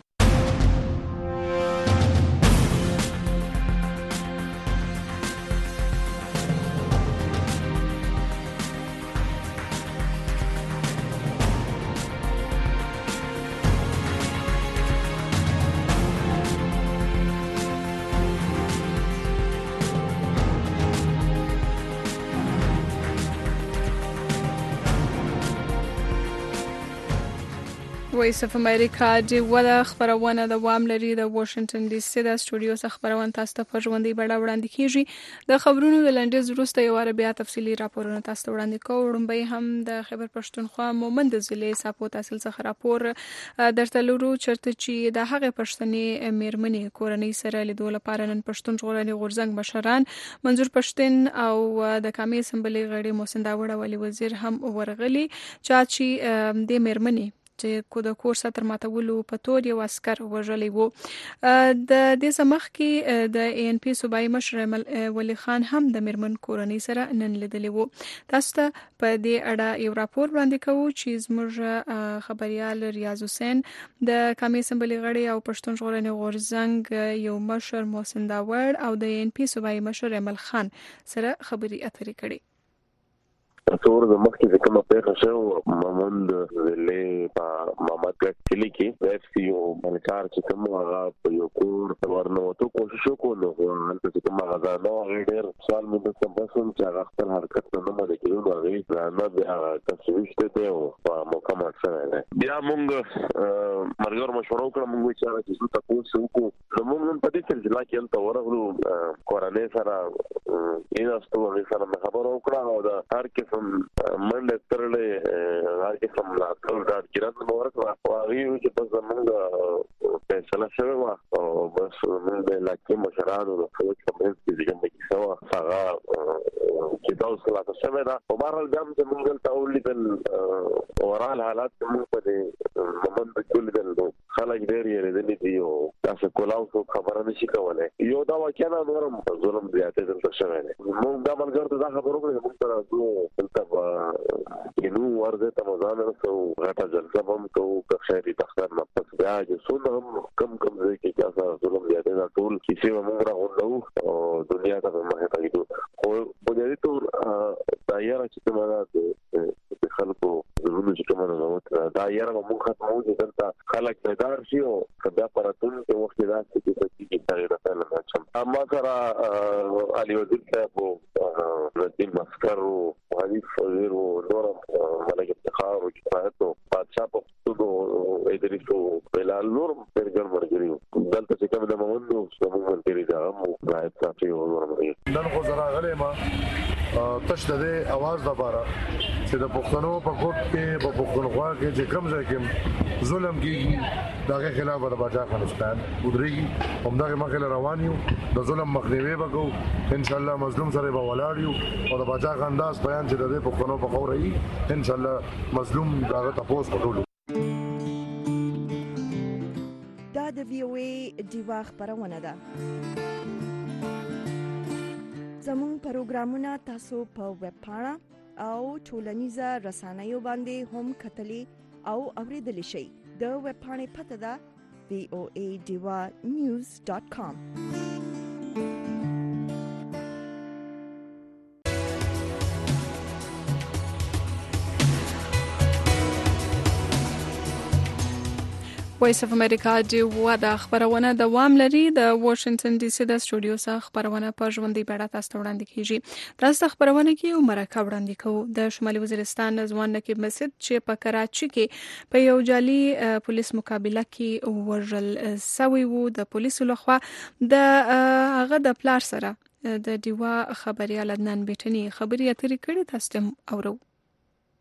وایس اف امریکا ډیوا خبرونه د وام لري د واشنگټن ډي سي د سټوډیو څخه خبرونه تاسو ته په ژوندۍ بڼه وړاندې کیږي. د خبرونو د لنډیز وروسته یو بیا تفصیلي راپورونه تاسو ته وړاندې کوو. وړاندې هم د خیبر پښتونخوا مومند ضلع ساپو تحصیل څخه راپور درته لورو چرته چې د هغه پښتني میرمنې کورنۍ سره لیدو لپاره نن پښتون ژغورنې غورځنګ مشران منظور پښتون او د کامی اسمبلی غړي محسن داوړ ولي وزیر هم ورغلي چې د میرمنې چې د کور ساتر ماتولو په تور یو عسكر وژلی وو. د دې سمخ کې د ان پی صوبایي مشر ولی خان هم د میرمن کورنۍ سره نن لیدلی وو. تاسو ته په دې اړه یو راپور وړاندې کوو چې زموږ خبريال ریاض حسین د کامی اسمبلی غړي او پښتون ژغورنې غورځنګ یو مشر محسن داوړ او د ان پی صوبایي مشر امل خان سره خبري اترې کړي. څور د مخکې چې کومه پیښه شوه مومند ضلع په محمد ګټ کلی کې اف سی او ملکار چې کوم هغه په یو کور ورنوتو کوشش وکړو هلته چې کوم هغه نو ډېر سوال مې د تاسو چې هغه خپل حرکت نه مده کېږي هغه نه بیا تاسو وشته دی او په مکمل سره نه بیا موږ مرګور مشوره وکړه موږ چې تاسو وکړو موږ په دې سلسله کې هم تورغلو کورانه سره ایناستو سره خبرو وکړه او د هر کې منډه ترلې هغه کوم لا ټول راځي چې نو ورکړه او هغه چې په زمونږ فیصله شوه او بس موږ د لاکه مشرانو د خلک په دې کې کوم څه هغه چې تاسو لا تاسو مې دا په بهر دم چې موږ ته ولې اورال حالات موږ په دې مومند کې لیدل خلک ډېر یې لیدل دي او تاسو کولاو خبره نشي کولای یو دا وکړه نورم ظلم زیاته دلته شوی دی موږ دا ملګرو ته خبرو کړې موږ سره تبا نو ورته تمام سو غټه جلسه هم کوو که شهري دفتر نه پس بیا چې څونه کم ځای کې تاسو ظلم زیاته دا ټول کیسه موږ راغونډو او دنیا ته په مخه تاګو خو په دې ټول دایره چې موږ د خلکو زموږ چې کومه نو دایره موږ ختمو چې دلته خلک پیدار شي او کدا پراتون ته وخت راځي چې تغیر راځي چې اما سره علي وزیر صاحب ندیم مسکر او حدیث وزیر او نور ملک افتخار او کفایت او بادشاہ په ټولو ادریسو بلال نور پرګر مرګري دلته چې کوم د موندو څنګه مرګري دا مو راځي تاسو او نور مرګري نن خو زرا غلې ما تش د اواز د بارا چې د پښتنو په کوټ کې په پښتونخوا کې چې کوم ځای کې ظلم کیږي داغه خلاف د بادشاہ خانستان ودرېږي همدغه مخه روان یو د ظلم مخنیوي وکړو ان شاء الله مظلوم سره به ولاړ یو او د بادشاہ خانداس بیان چې د پښتنو په خوري ان شاء الله مظلوم داغه تاسو وکړو. دا د وی او ای ډیوا خبرونه ده. زموږ پروګرامونه تاسو په ویب پاڼه او ټولنیزه رسنیو باندې هم کتلی او اوریدلی شئ. د ویب پاڼې پته ده voadewanews.com. وایس اف امریکا ډیوا د خبرونه دوام لري. د واشنگټن ډي سي د سټوډیو څخه خبرونه په ژوندۍ بڼه تاسو ته وړاندې کیږي. تاسو خبرونه کې یو مرکه وړاندې کوو. د شمالي وزیرستان ځوان نقیب مسعود چې په کراچي کې په یو جعلي پولیس مقابله کې وژل شوی وو د پولیسو لخوا د هغه د پلار سره د ډیوا خبريال عدنان بیٹنی خبري اترې کړې تاسو ته اورو.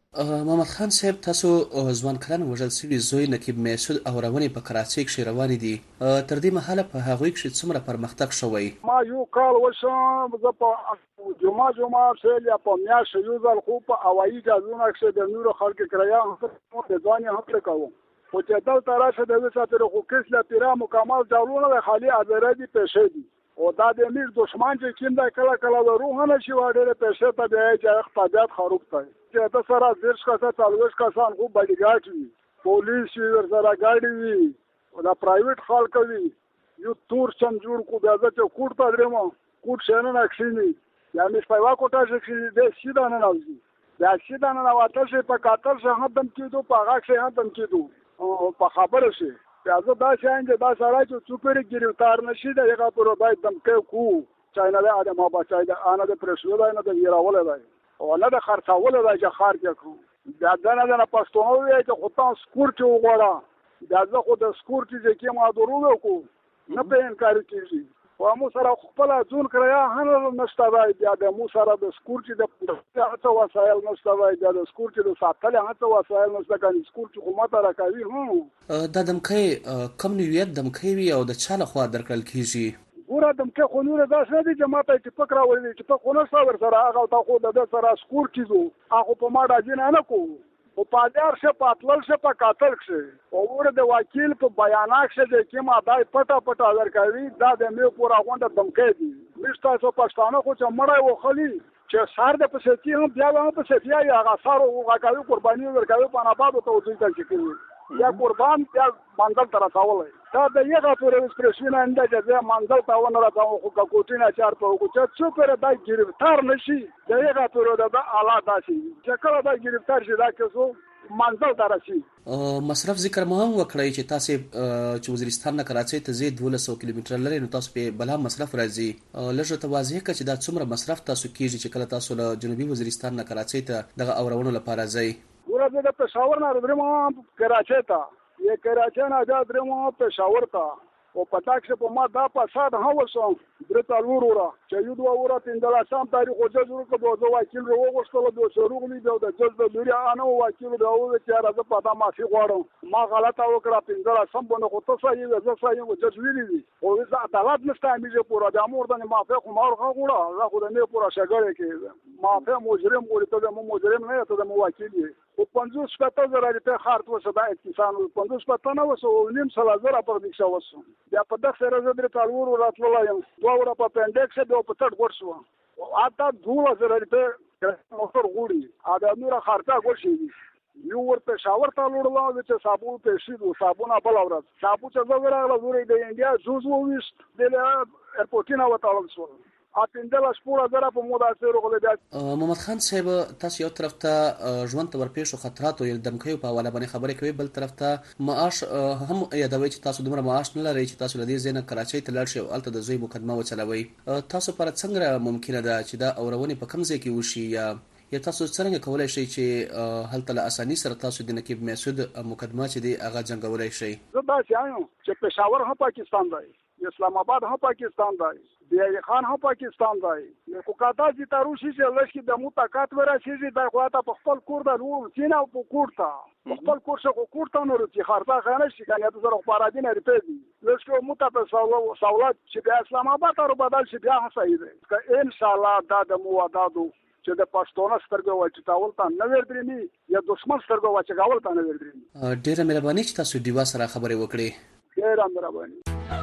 محمد خان صاحب تاسو ځوان کلن وژل شوي زوی نقیب مسعود اورونې په کراچۍ کې روانې دي تر دې مهاله په هغوی کې څومره پرمختګ شوی؟ ما یو کال وشم زه په جمعه سیل یا په میاشت یو ځل خو په هوایي جهازونو کې د نورو خلکو کرایه هم د ځواني هم کوم خو چې دلته راشه د وساتره خو کس لا پیرا مکمل ډولونه خالی ازرادي پېښې دي او دا د امیر دشمن چې کیند کله کله ورونه شي وړه پېښه ته دی چې اقتصادیات خروق ته چې د سره زیرش کاسه چالوش کاسان خو باډیګارد وي پولیس ور سره گاډي وي او دا پرایویټ خلک وي یو تور چم جوړ کو بیا چې کوټ ته درمو کوټ شنه نکشيني یا مې په واکوټه چې د سیده نه راځي دا سیده نه واته شي په کاتل شه هم کېدو په هغه شه هم کېدو او په خبره شي پیازه دا شاینده دا سره چې څوپری گرفتار نشي دا یو پر دای دمکه کو چاینا له ادمه بچای دا انا د پرشو دا نه د ویراول دی او نه د خرڅاول دی چې خار کې کو دا نه پښتون وی چې خو تاسو سکورټي وګوره دا زه خو د سکورټي چې ما درو کو نه په انکار کیږي او مو سره خپل ځون کړیا هنه نشته دا د مو سره د سکورټي د هڅه وسایل نشته د سکورټي د ساتل هڅه وسایل نشته کله سکورټي خو ماته راکوي هو دا دمکه کم نیویت دمکه وی او د چاله خوا درکل کیږي ګوره دمکه خو نور داس نه دي چې ماته چې فکر راوړي چې په خونه سره سره هغه تا خو د سره سکورټي زو هغه په ما راځي نه کو او پادار شه پاتل شه په قاتل شه او ور د وکیل په بیانات شه چې کیما دای پټا درکوي دا د مې پورا غونډه دمکه دي مشته سو پښتانه خو چې مړای وخلی چې سار د پستی هم بیا هم پستی یا هغه سارو هغه قرباني ورکوي په نابادو ته ځي چې کوي یا قربان یا منځل تر تاولای دا د یغه پورې سپریشنه انده چې منځل تاونه راځو خو کوټینا چار په کو چې پر دای گرفتار نشي د یغه پورې د اعلی داسي چې کله دا گرفتار شي دا کسو منځل درشي مصرف ذکر ما هم وکړی چې تاسو چې وزیرستان نه کراچۍ ته زید 1200 کیلومتر لري نو تاسو په بلا مصرف راځي لږه توضیح کړئ چې دا څومره مصرف تاسو کیږي چې کله تاسو له جنوبي وزیرستان نه کراچۍ ته دغه اورونو لپاره ځئ ورته د پېښور نه درمو کراچۍ ته یې کراچۍ نه دا درمو پېښور ته او پتا کې په ما دا پاساد هوسو درته ورورا چې یو دوه ورته اندلا سم تاریخ او جزر کو دوه وکیل وروغښتل دوه شروغلی د جزر لري انا وکیل دا و چې راځه پتا ما فی غواړم ما غلطه وکړه پندلا سم بونه خو ته صحیح زه صحیح او جزویلی دي او زه عدالت نشته میږي پورا د امور د مافه خو مار غوړه زه خو د نه پورا شګړې کې مافه مجرم ورته د مجرم نه ته د وکیل او 500,000 روپے خارط وسه دا اتصال 500 نه وسه نیم سل زره پر دښه وسه بیا په دغه سره زه درته ورو راتلم دوه ور په پندکس به په تړ ورسو او اته 2000 روپے موټر غوړي ا د نور خرڅه ورشي یو ورته شاور ته لوړل چې صابون پېښې دو صابونه بل اورات صابون چې زه راغله ورې د انډیا جوزو وست د ایرپورټینه وتاول شو اپیندل سپور زره په مودا سره غوړي بیا محمد خان صاحب تاسو یو طرف ته ژوند ته ورپېښو خطرات او دمکې په حواله باندې خبرې کوي بل طرف ته معاش هم یادوي چې تاسو دومره معاش نه لرئ چې تاسو لدی زینه کراچۍ ته لاړ شئ او الته د زوی مقدمه وچلوي تاسو پر څنګه ممکنه ده چې دا اورونې په کوم ځای کې وشي یا تاسو څنګه کولای شئ چې هلته له اساني سره تاسو د نقیب مسعود مقدمه چې دی هغه جنگولای شئ زه دا یم چې پېښور هم پاکستان دی اسلام آباد هم پاکستان دی بیا خان هم پاکستان دی کو کاته چې تاروشي چې لږ د مو طاقت ورشي چې دا خو په خپل کور د نو سینا په کوړتا خپل کور څخه کوړتا نور چې خرڅه خانه شي کنه د زره پارادین ریپېدي لږ مو ته په سوالات چې د اسلام آباد تر بدل شي بیا صحیح دی ان شاء الله دا د مو ودادو چې د پښتون سترګو وچتاول تا نه ورډري یا دښمن سترګو وچګاول تا نه ورډري ډیره مهرباني چې تاسو دیوا سره خبرې وکړې ډیره مهرباني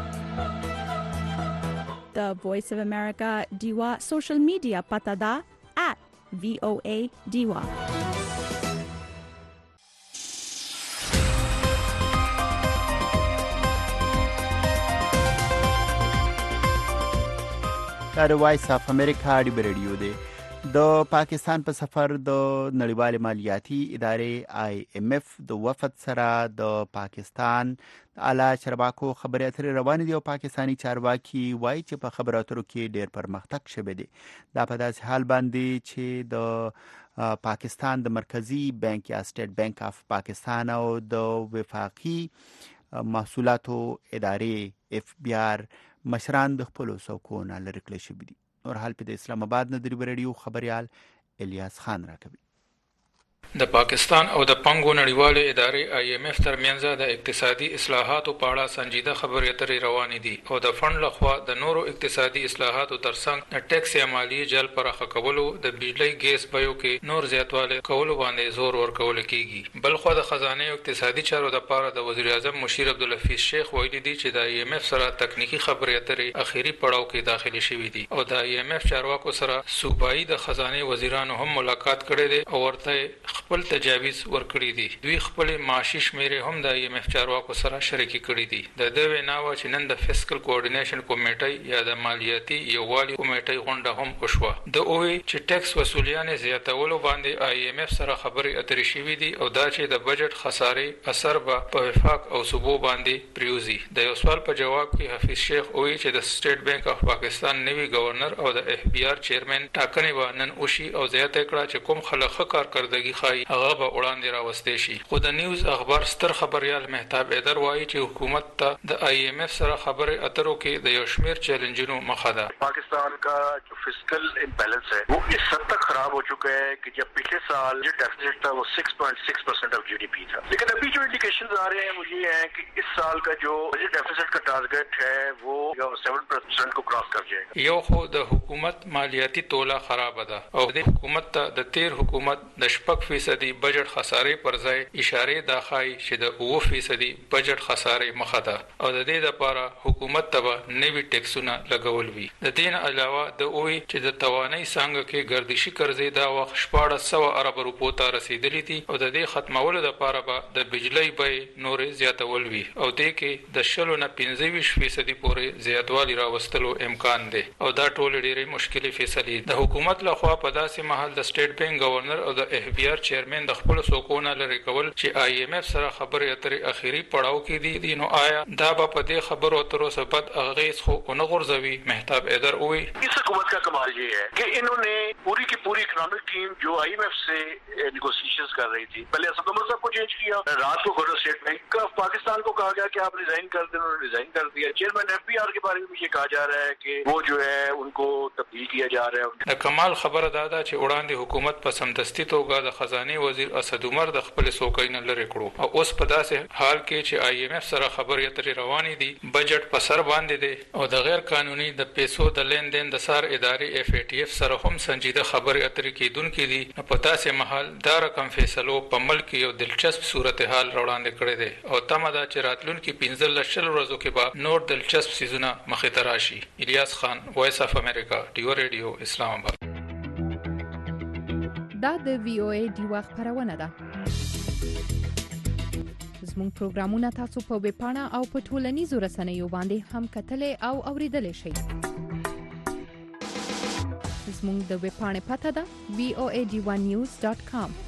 The Voice of America Diwa social media patada @VOA Diwa. دا د وایس اف امریکا دی ریډیو دی د پاکستان په سفر د نړیوال مالیاتي ادارې IMF د وفد سره د پاکستان اعلی چارواکو خبرې اترې روان دي او پاکستانی چارواکي وایي چې په خبرو اترو کې ډېر پرمختګ شوی دی دا په داسې حال باندې چې د پاکستان د مرکزی بانک یا سټیټ بانک اف پاکستان او د وفاقي محصولاتو ادارې FBI مشران د خپل څوکونه لري کړی شوی دي نور حال په اسلام آباد نه دی ریډیو خبريال الیاس خان راکوي د پاکستان او د پنګو نړیواله ادارې IMF ترمنځ د اقتصادي اصلاحاتو په اړه سنجیده خبرې اترې روانې دي او د فند لخوا د نورو اقتصادي اصلاحاتو ترڅنګ د ټیکس یا مالیې جال پراخه کولو د بجلی ګیس بیو کې نور زیاتوالی کولو باندې زور ورکول کیږي. بلخو د خزانه او اقتصادي چارو لپاره د وزیر اعظم مشیر عبدالحفیظ شیخ ویلي دي چې د IMF سره تکنیکی خبرې اترې اخیری پړاو کې داخلي شوې دي او د IMF چارواکو سره صوبایي د خزانه وزیرانو هم ملاقات کړي دي او ورته خپل تجاویز ورکړي دي. دوی خپل معاشي شمیرې هم د IMF چارواکو سره شریک کړي دي. د دوی ناو چې نن د فسکل کوارډینیشن کمیټې یا د مالیاتي یووالي کمیټې غونډه هم وشوه. د اووي چې ټیکس وسولیانې زیاتولو باندې IMF سره خبرې اترې شوې دي او دا چې د بجټ خسارې اثر به په وفاق او صوبو باندې پریوزي. د یو سوال په جواب کې حفیظ شیخ وایي چې د سټیټ بانک اف پاکستان نوی گورنر او د FBR چیرمن ټاکنې به نن وشي او زیاته کړه چې کوم خلک کارکردګي خای هغه به وړاندې راوستي شي. خو د نیوز اخبار ستر خبريال مهتاب ایدر وایي چې حکومت ته د IMF سره خبرې اترو کې د یو شمیر چیلنجونو مخه ده. पाकिस्तान का जो फिस्कल इम्बैलेंस है वो इस हद तक खराब हो चुका है कि जब पिछले साल जो डेफिसिट था वो 6.6% ऑफ GDP था, लेकिन अभी जो इंडिकेशंस आ रहे हैं वो ये हैं कि इस साल का जो डेफिसिट का टारगेट है वो 7% को क्रॉस कर जाएगा. یو خو د حکومت مالیاتي توله خراب ده او د حکومت ته د تیر حکومت د 6% بجټ خسارې پر ځای اشاره داخای چې د 9% بجټ خسارې مخه ده او د دې لپاره حکومت ته نوي ټیکسونه لګول وي. د دین علاوه د اووي چې د توانای څنګه کې گردشي قرضې دا وخت 1400 ارب روپو ته رسیدلې دي او د دې ختمولو لپاره به د بجلی بیې نور زیاتول وي او د کې د 0 نه 25% پورې زیاتوالی راوستلو امکان دی او دا ټول ډېرې مشکلې فیصلې د حکومت لخوا په داسې مهال د سټیټ بانک گورنر او د FBR چیرمن د خپل سوکونه لري کول چې IMF سره خبرې اترې اخیری پړاو کې دي نو آیا دا په دې خبرو اترو سبب اغیز خو نه غورځوي؟ مهتاب ایدر وی इस हुकूमत का कमाल ये है कि इन्होंने पूरी की पूरी इकोनॉमिक टीम जो IMF से नेगोशिएशंस कर रही थी, पहले असद उमर साहब को चेंज किया, रात को governor State Bank of Pakistan को कहा गया कि आप रिजाइन कर दें, उन्होंने रिजाइन कर दिया. चेयरमैन FBR के बारे में भी ये कहा जा रहा है कि वो जो है उनको तब्दील किया जा रहा है. د کمال خبره دا چې وړاندې حکومت په سمدستي توګه د خزانه وزیر اسد عمر د خپل سوکین لري کړو او اوس په داسې حال کې چې IMF سره خبرې اترې روانې دي، بجټ په سر باندې دی او د غیر قانوني د پیسو د لین دین د سار ادارې FATF سره هم سنجیده خبرې اترې کېدونکې دي. نو په داسې محل دا رقم فیصلو په ملک یو دلچسپ صورتحال وړاندې کړی دی او تمه ده چې راتلونکي 15 ورځو کې به نور دلچسپ سيزونه مخې ته راشي. الیاس خان، وایس اف امریکا، ډیو ریډیو، اسلام آباد. دا د VOA ډیوا خبرونه ده. زموږ پروګرامونه تاسو په ویب پاڼه او په ټولنیزو رسنیو باندې هم کتلای او اوریدلای شئ. زموږ د ویب پاڼې پته ده voad1news.com.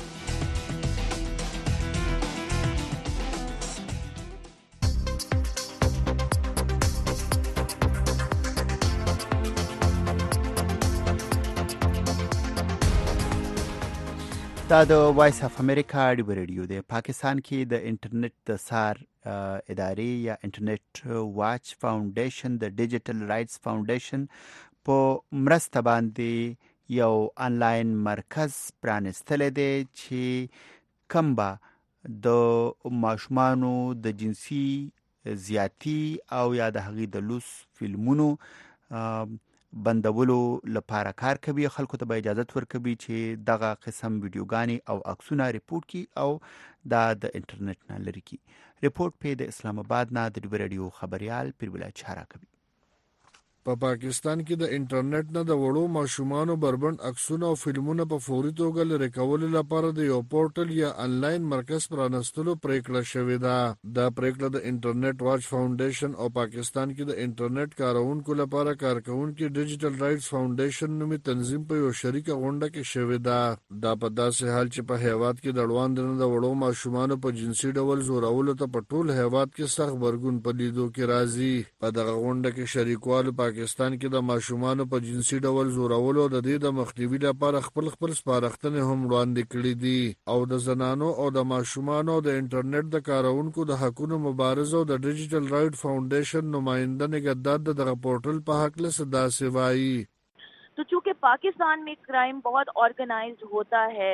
دا د وایس اف امریکا ډیو ریډیو دی. پاکستان کې د انټرنیټ د سار ادارې یا انټرنیټ واچ فاونډیشن د ډیجیټل رائټس فاونډیشن په مرسته باندې یو انلاین مرکز پرانستل دی چې کوم به د ماشومانو د جنسي زیاتی او یا د هغې د لوس فلمونو بندولو لپاره کار کوي. خلکو ته به اجازه ورکوي چې دغه قسم ویډیوګانې او عکسونه ریپورت کی او دا د انټرنیټ نه لري کی. ریپورت په د اسلام آباد نه د ریډیو خبريال پیربلا چارا کوي. په پاکستان کې د انټرنیټ نه د وړو ماشومانو بربند عکسونه او فلمونه په فوري توګه لري کولو لپاره د یو پورټل یا انلاین مرکز پرانستلو پریکړه شوې ده. دا پریکړه د انټرنیټ واچ فاونډیشن او پاکستان کې د انټرنیټ کارونکو لپاره کارکونکو ډیجیټل رائټس فاونډیشن نومي تنظیم په یو شریکه غونډه کې شوې ده. دا په داسې حال چې په هیواد کې د اړوند د وړو ماشومانو په جنسي ډول زورولو ته په ټول هیواد کې سخت برګون په لیدو کې راځي. په دغه غونډه کې شریکوالو پاکستان کې د ماشومانو په جنسي ډول زورولو د دې د مخنیوي لپاره خپل سپارښتنې هم وړاندې کړې دي او د زنانو او د ماشومانو د انټرنیټ د کارونکو د حقوقو مبارزه او د ډیجیټل رائټ فاونډیشن نماینده نگهدار دغه پورټل په حق له صدا سوای. तो चूंकि पाकिस्तान में क्राइम बहुत ऑर्गेनाइज्ड होता है,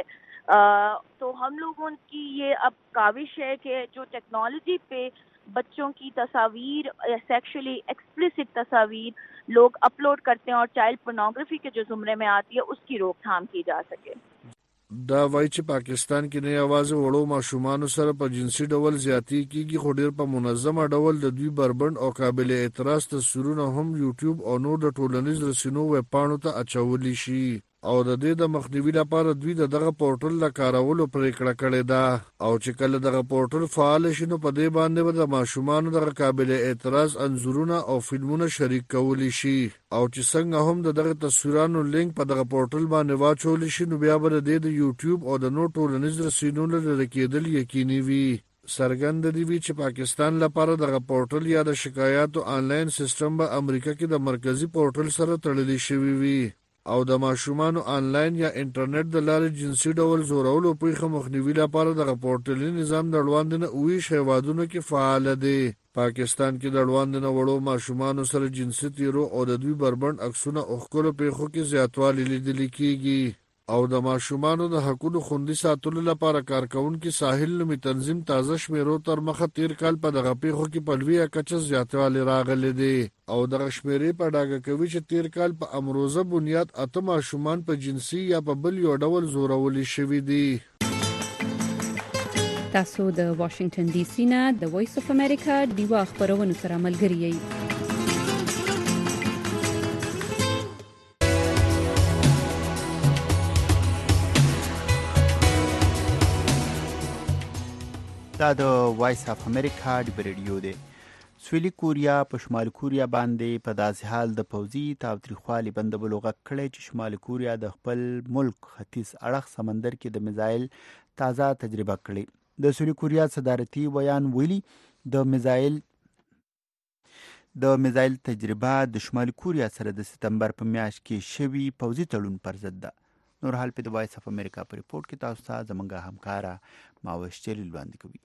तो हम लोगों की ये अब काविश है कि जो टेक्नोलॉजी पे बच्चों की तस्वीर या सेक्सुअली एक्सप्लिसिट तस्वीर लोग अपलोड करते हैं और चाइल्ड पोर्नोग्राफी के जो जुमरे में आती है उसकी रोकथाम की जा सके। دا وایي چې پاکستان کې نه یوازې وړو ماشومانو سره په جنسي ډول زیاتی کیږي خو ډیر په منظمه ډول د دوی بربند او قابل اعتراض تصویرونه هم یوټیوب او نور د ټولنیز رسنیو ویب پاڼو ته اچولي شي او د دې د مخنیوي لپاره دوی دغه پورټل لا کارولو پریکړه کړې ده او چې کله دغه پورټل فعال شي نو په دې باندې به د ماشومانو د قابل اعتراض انځورونه او فلمونه شریک کولی شي او چې څنګه هم دغه تصویرانو لینک په دغه پورټل باندې واچول شي نو بیا به د یوټیوب او د نور ټولنیز رسنیو لپاره کېدل یقیني وي سرګند دی وی چې پاکستان لپاره دغه پورټل یا د شکایاتو آنلاین سیستم به امریکا کې د مرکزی پورټل سره تړلی شوی وي او د ماشومانو آنلاین یا انټرنیټ د لارې جنسي ډول زورولو پیښه مخنیوي لپاره دغه پورټلي نظام د اړوندنه اوی شیوادونو کې فعال دی پاکستان کې د اړوندنه وړو ماشومانو سره جنسي تیرو او د دوی بربند عکسونه او خپل پیښو کې زیاتوالی لیدل کیږي او د ماشومانو د حقوقو خوندي ساتلو لپاره کارکونکو ساحل نومي تنظیم تازه شمیرو تر مخه تیر کال په دغه پیښو کې په لویه کچه زیاتوالی راغلی دی او دغه شمیرې په ډاګه کوي چې تیر کال په امروزه بنیاد 8 ماشومان په جنسي یا په بل یو ډول زورولي شوي دي تاسو د واشنگټن ډي سي نه د وایس اف امریکا دیوا خبرونه سره ملګری یئ دا د وایس اف امریکا د ریډیو دی سویلي کوریا په شمال کوریا باندې په داسې حال د پوځي تاوتریخوالي بندولو غږ کړی چې شمال کوریا د خپل ملک ختیځ اړخ سمندر کې د میزایل تازه تجربه کړې د سویلي کوریا صدارتي بیان ویلي د میزایل تجربه د شمال کوریا سره د سپتمبر په میاشت کې شوی پوځي تړون پر ضد ده نور حال په د وایس اف امریکا په ریپورت کې تاسو ته زموږ همکارا ماوش چیرل وړاندې کوي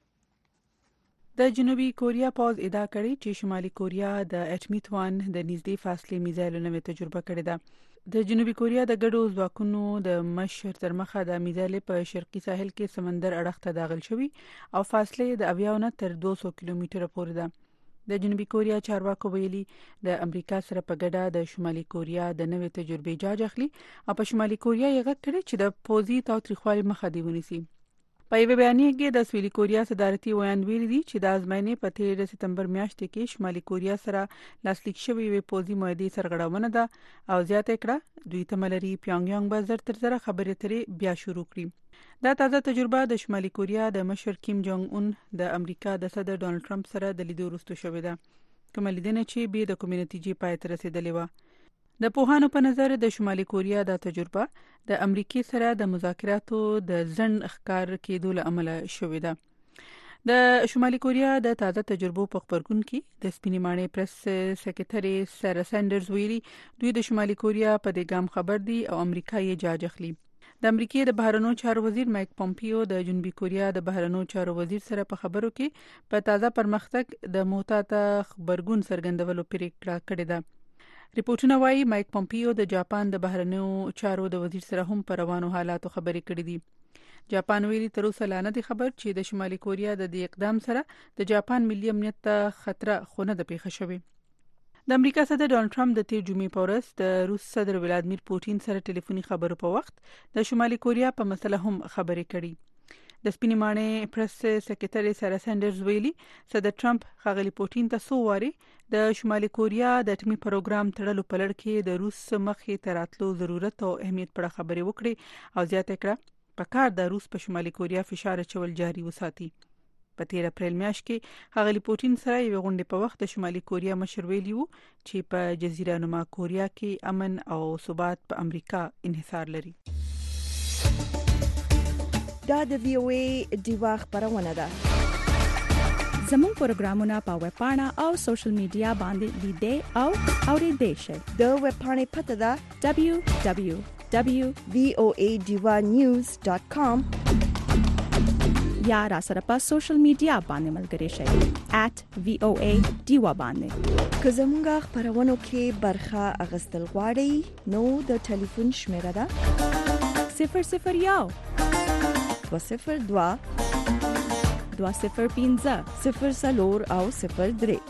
د جنوبي کوریا پوز ادعا کړې چې شمالي کوریا د اټمی توان د نږدې فاصلې میزایلونو تجربه کړې ده د جنوبي کوریا د ګډو ځواکونو د مشر تر مخه د میزایل په شرقي ساحل کې سمندر اړخ ته داخل شوی او فاصله د اویاونه تر 200 کیلومتره پورې ده د جنوبي کوریا چارواکو ویلي د امریکا سره په ګډه د شمالي کوریا د نوې تجربې جاج اخلي او په شمالي کوریا یې غږ کړی چې د پوځي تاوتریخوالي مخه دی ونیسي په یوه بیان کې د سویلي کوریا صدارتي ویان ویلي دي چې د ازمایښتې په 13 سپتمبر میاشت کې شمالي کوریا سره لاسلیک شوی وي پوځي معاهدې سرغړونه ده او زیاته کړه دوی تملري پیونګ یانګ بازار تر سره خبرې اترې بیا شروع کړي دا تازه تجربه د شمالي کوریا د مشر کیم جونګ اون د امریکا د صدر ډونالد ټرمپ سره د لیدو وروسته شوې ده کوم لیدنه چې به د کمیونټي جی پای تر رسیدلې و د پوهانو په نظر د شمالي کوریا د تجربه د امریکای سره د مذاکراتو د ځن ښکار کېدو له امله شوې ده د شمالي کوریا د تازه تجربو په خبرګون کې د سپینې ماڼۍ پریس سکریټري سارا ساندرز ویلي دوی د شمالي کوریا په دې ګام خبر دي او امریکا یې جاج اخلي د امریکای د بهرنیو چارو وزیر مایک پومپیو د جنوبي کوریا د بهرنیو چارو وزیر سره په خبرو کې په تازه پرمختګ د محتاط خبرګون څرګندولو پریکړه کړې ده ریپورتونه وايي مایک پومپیو د جاپان د بهرنیو چارو د وزیر سره هم پر روانو حالاتو خبرې کړې دي جاپان ویلي تر اوسه لا نه دی خبر چې د شمالي کوریا د دې اقدام سره د جاپان ملي امنیت ته خطر خونه د پیښه شوی د امریکا صدر ډونالد ټرمپ د تیر جمعې په ورځ د روس صدر ولادیمیر پوتین سره ټلیفوني خبرو په وخت د شمالي کوریا په مسله هم خبرې کړې د سپینې ماڼۍ پریس سکریټري سارا ساندرز ویلي صدر ټرمپ ښاغلي پوتین ته څو واري د شمالي کوریا د اټمی پروګرام تړلو په لړ کې د روس مخې ته راتلو ضرورت او اهمیت پر خبرې وکړي او زیاته کړه په کار د روس په شمالي کوریا فشار چول جاري وساتي په 13 اپریل میاشت کې ښاغلي پوتین سره یو غونډه په وخت د شمالي کوریا مشر ویلی وو چې په جزیره نما کوریا کې امن او ثبات په امریکا انحصار لري دا د وی او ای دیوا خبرونه ده زموږ پروګرامونه په ویب پاڼه او سوشل میډیا باندې لیدئ او اوریدئ شئ د ویب پاڼې پته ده www.voadivanews.com یا را سره په سوشل میډیا باندې ملګری شئ @voa diva باندې که زموږ خبرونو کې برخه اغستل غواړئ نو د ټلیفون شمیره ده 001 202 205 04 او 03.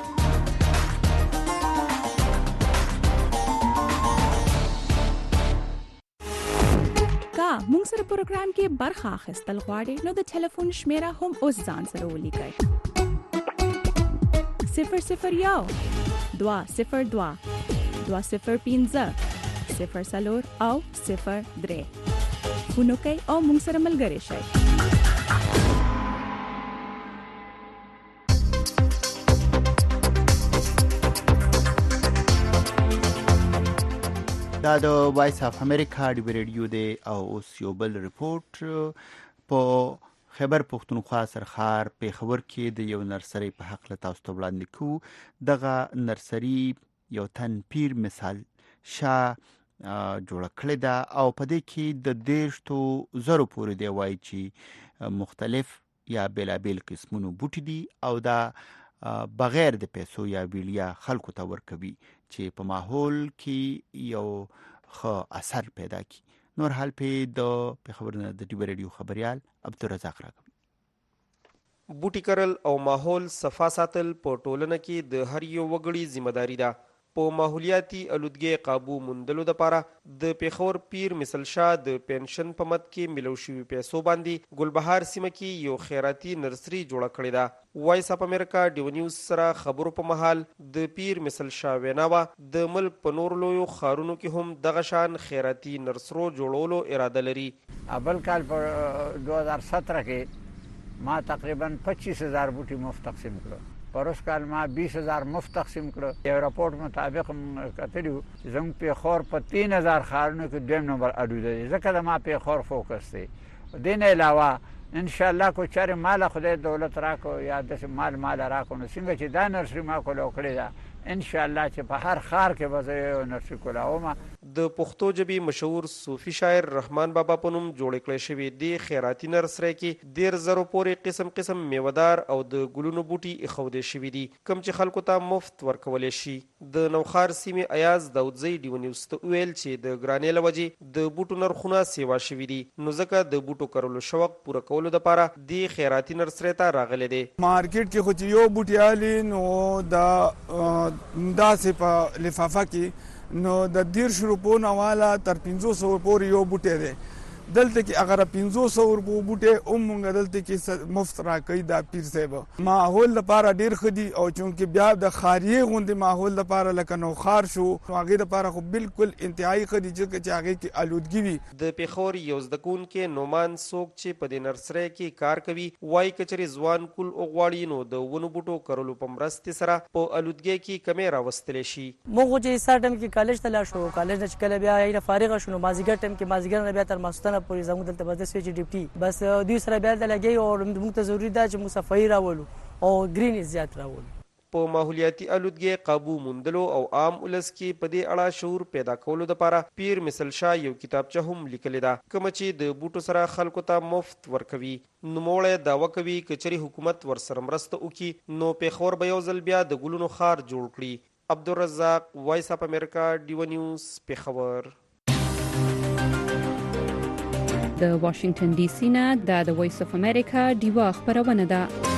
مونږ سره پروګرام کې برخه اخیستل غواړئ نو د ټلیفون شمیره هم اوس ځان سره ولیکئ 001 202 205 04 او 03 فونو کوئ او مونږ سره ملګري شئ. دا د وایس اف امریکا د ریډیو دی او اوس یو بل ریپورت په خیبر پختونخوا سرخار په خبر کې د یو نرسري په حق له تاسو ته وړاندې کوو. دغه نرسري یو تن پیر مثال جوړ کړی دا او په دې کې د 10,000 پورې دی وایي چې مختلف یا بیلابیل قسمونو بوټي دي او دا بغیر د پیسو یا ویلیا خلکو ته ورکوي چې په ماحول کې یو ښه اثر پیدا کی. نور حال په خبرونه د ټي وي رادیو خبريال عبدالرزاق راغلی. بوټي کرل او ماحول صفا ساتل په ټولنه کې د هر یو وګړي ځمېداري ده. په ماحولیاتي الودګۍ قابو موندلو لپاره د پیښور پیر مثل شاه د پنشن په مد کې ملو شوي پیسو باندې ګلبهار سیمه کې یو خیراتي نرسري جوړه کړې ده. وایس اف امریکا ډیو نیوز سره خبرو په محل د پیر مثل شاه ویناوه د ملک په نور لویو ښارونو کې هم دغه شان خیراتي نرسرو جوړولو اراده لري. اول کال په 2017 کې ما تقریبا 25,000 بوټي مفت تقسیم کړو. پروس کال ما 20,000 مفت تقسیم کړو. یو راپورټ مطابق کتلو چې زموږ پیښور په 3,000 ښارونو کې دویم نمبر اډو دی ځکه د ما پیښور فوکس دی. دین علاوه ان شاء الله کو چاره مال خدای دولت راکو یا د مال راکو نو څنګه چې دا نرسري ما کولو کړی دا ان شاء الله چې په هر خار کې وځي نرسري کولاوم. د پښتو ژبې مشهور صوفي شاعر رحمان بابا په نوم جوړ کړی شوی دی خیراتي نرسري کې 10,000 پورې قسم میوهدار او د ګلونو بوټي اخودې شوی دي کوم چې خلکو ته مفت ورکول شي. د نوخار سیمې ایاز داودزی ډیو نیوز ته ویل چې د ګرانې لوجې د بوټو نرخونه سیوا شوی دي نو ځکه د بوټو کرلو شوق پوره کولو لپاره د خیراتي نرسري ته راغلي دي. مارکیټ کې خو یو بوټي علي نو دا سه په لفافه کې نو د 150 روپو نه والا تر 500 پورې یو بوټي دی. دلته کې اگر 500 روپو بوټي مونږ دلته کې مفت راکړي دا پیر صاحب ماحول لپاره ډیر خدي او چونکه بیا د خاریه غوندي ماحول لپاره لکه نو خار شو هغه لپاره خو بالکل انتهایی خدي چې هغه کې آلودګي وي. د پیښور یو زدکون کې نومان سوک چې په د نرسري کې کار کوي وای کچري ځوان کول اوغواړي نو د ونو بوټو کرلو په مرستې سره په آلودګي کې کمی راوستل شي. موږ چې ساټم کې کالج ته لا شو کالج نه کله بیا یې فارغ شونه مازیګر ټیم کې مازیګر نه بیا تر ماستانه پورې زموږ دلته بس سوي ډیپټي بس دوی سره بیا د لګي او موږ ته ضروری ده چې مصفای راولو او گرین زیات راولو. په ماحولیاتي الودګۍ قابو موندلو او عام ولس کې په دې اړه شعور پیدا کولو لپاره پیر مثل شاه یو کتابچه هم لیکلې ده کوم چې د بوټو سره خلکو ته مفت ورکوي. نوموړی دعوه کوي کچري حکومت ورسره مرسته وکړي نو پیښور به یو ځل بیا د ګلونو خار جوړ کړي. عبدالرزاق وایس اف امریکا ډیو نیوز پیښور. د واشنگټن ډي سي نه د وایس اف امریکا ډیوا خبرونه ده.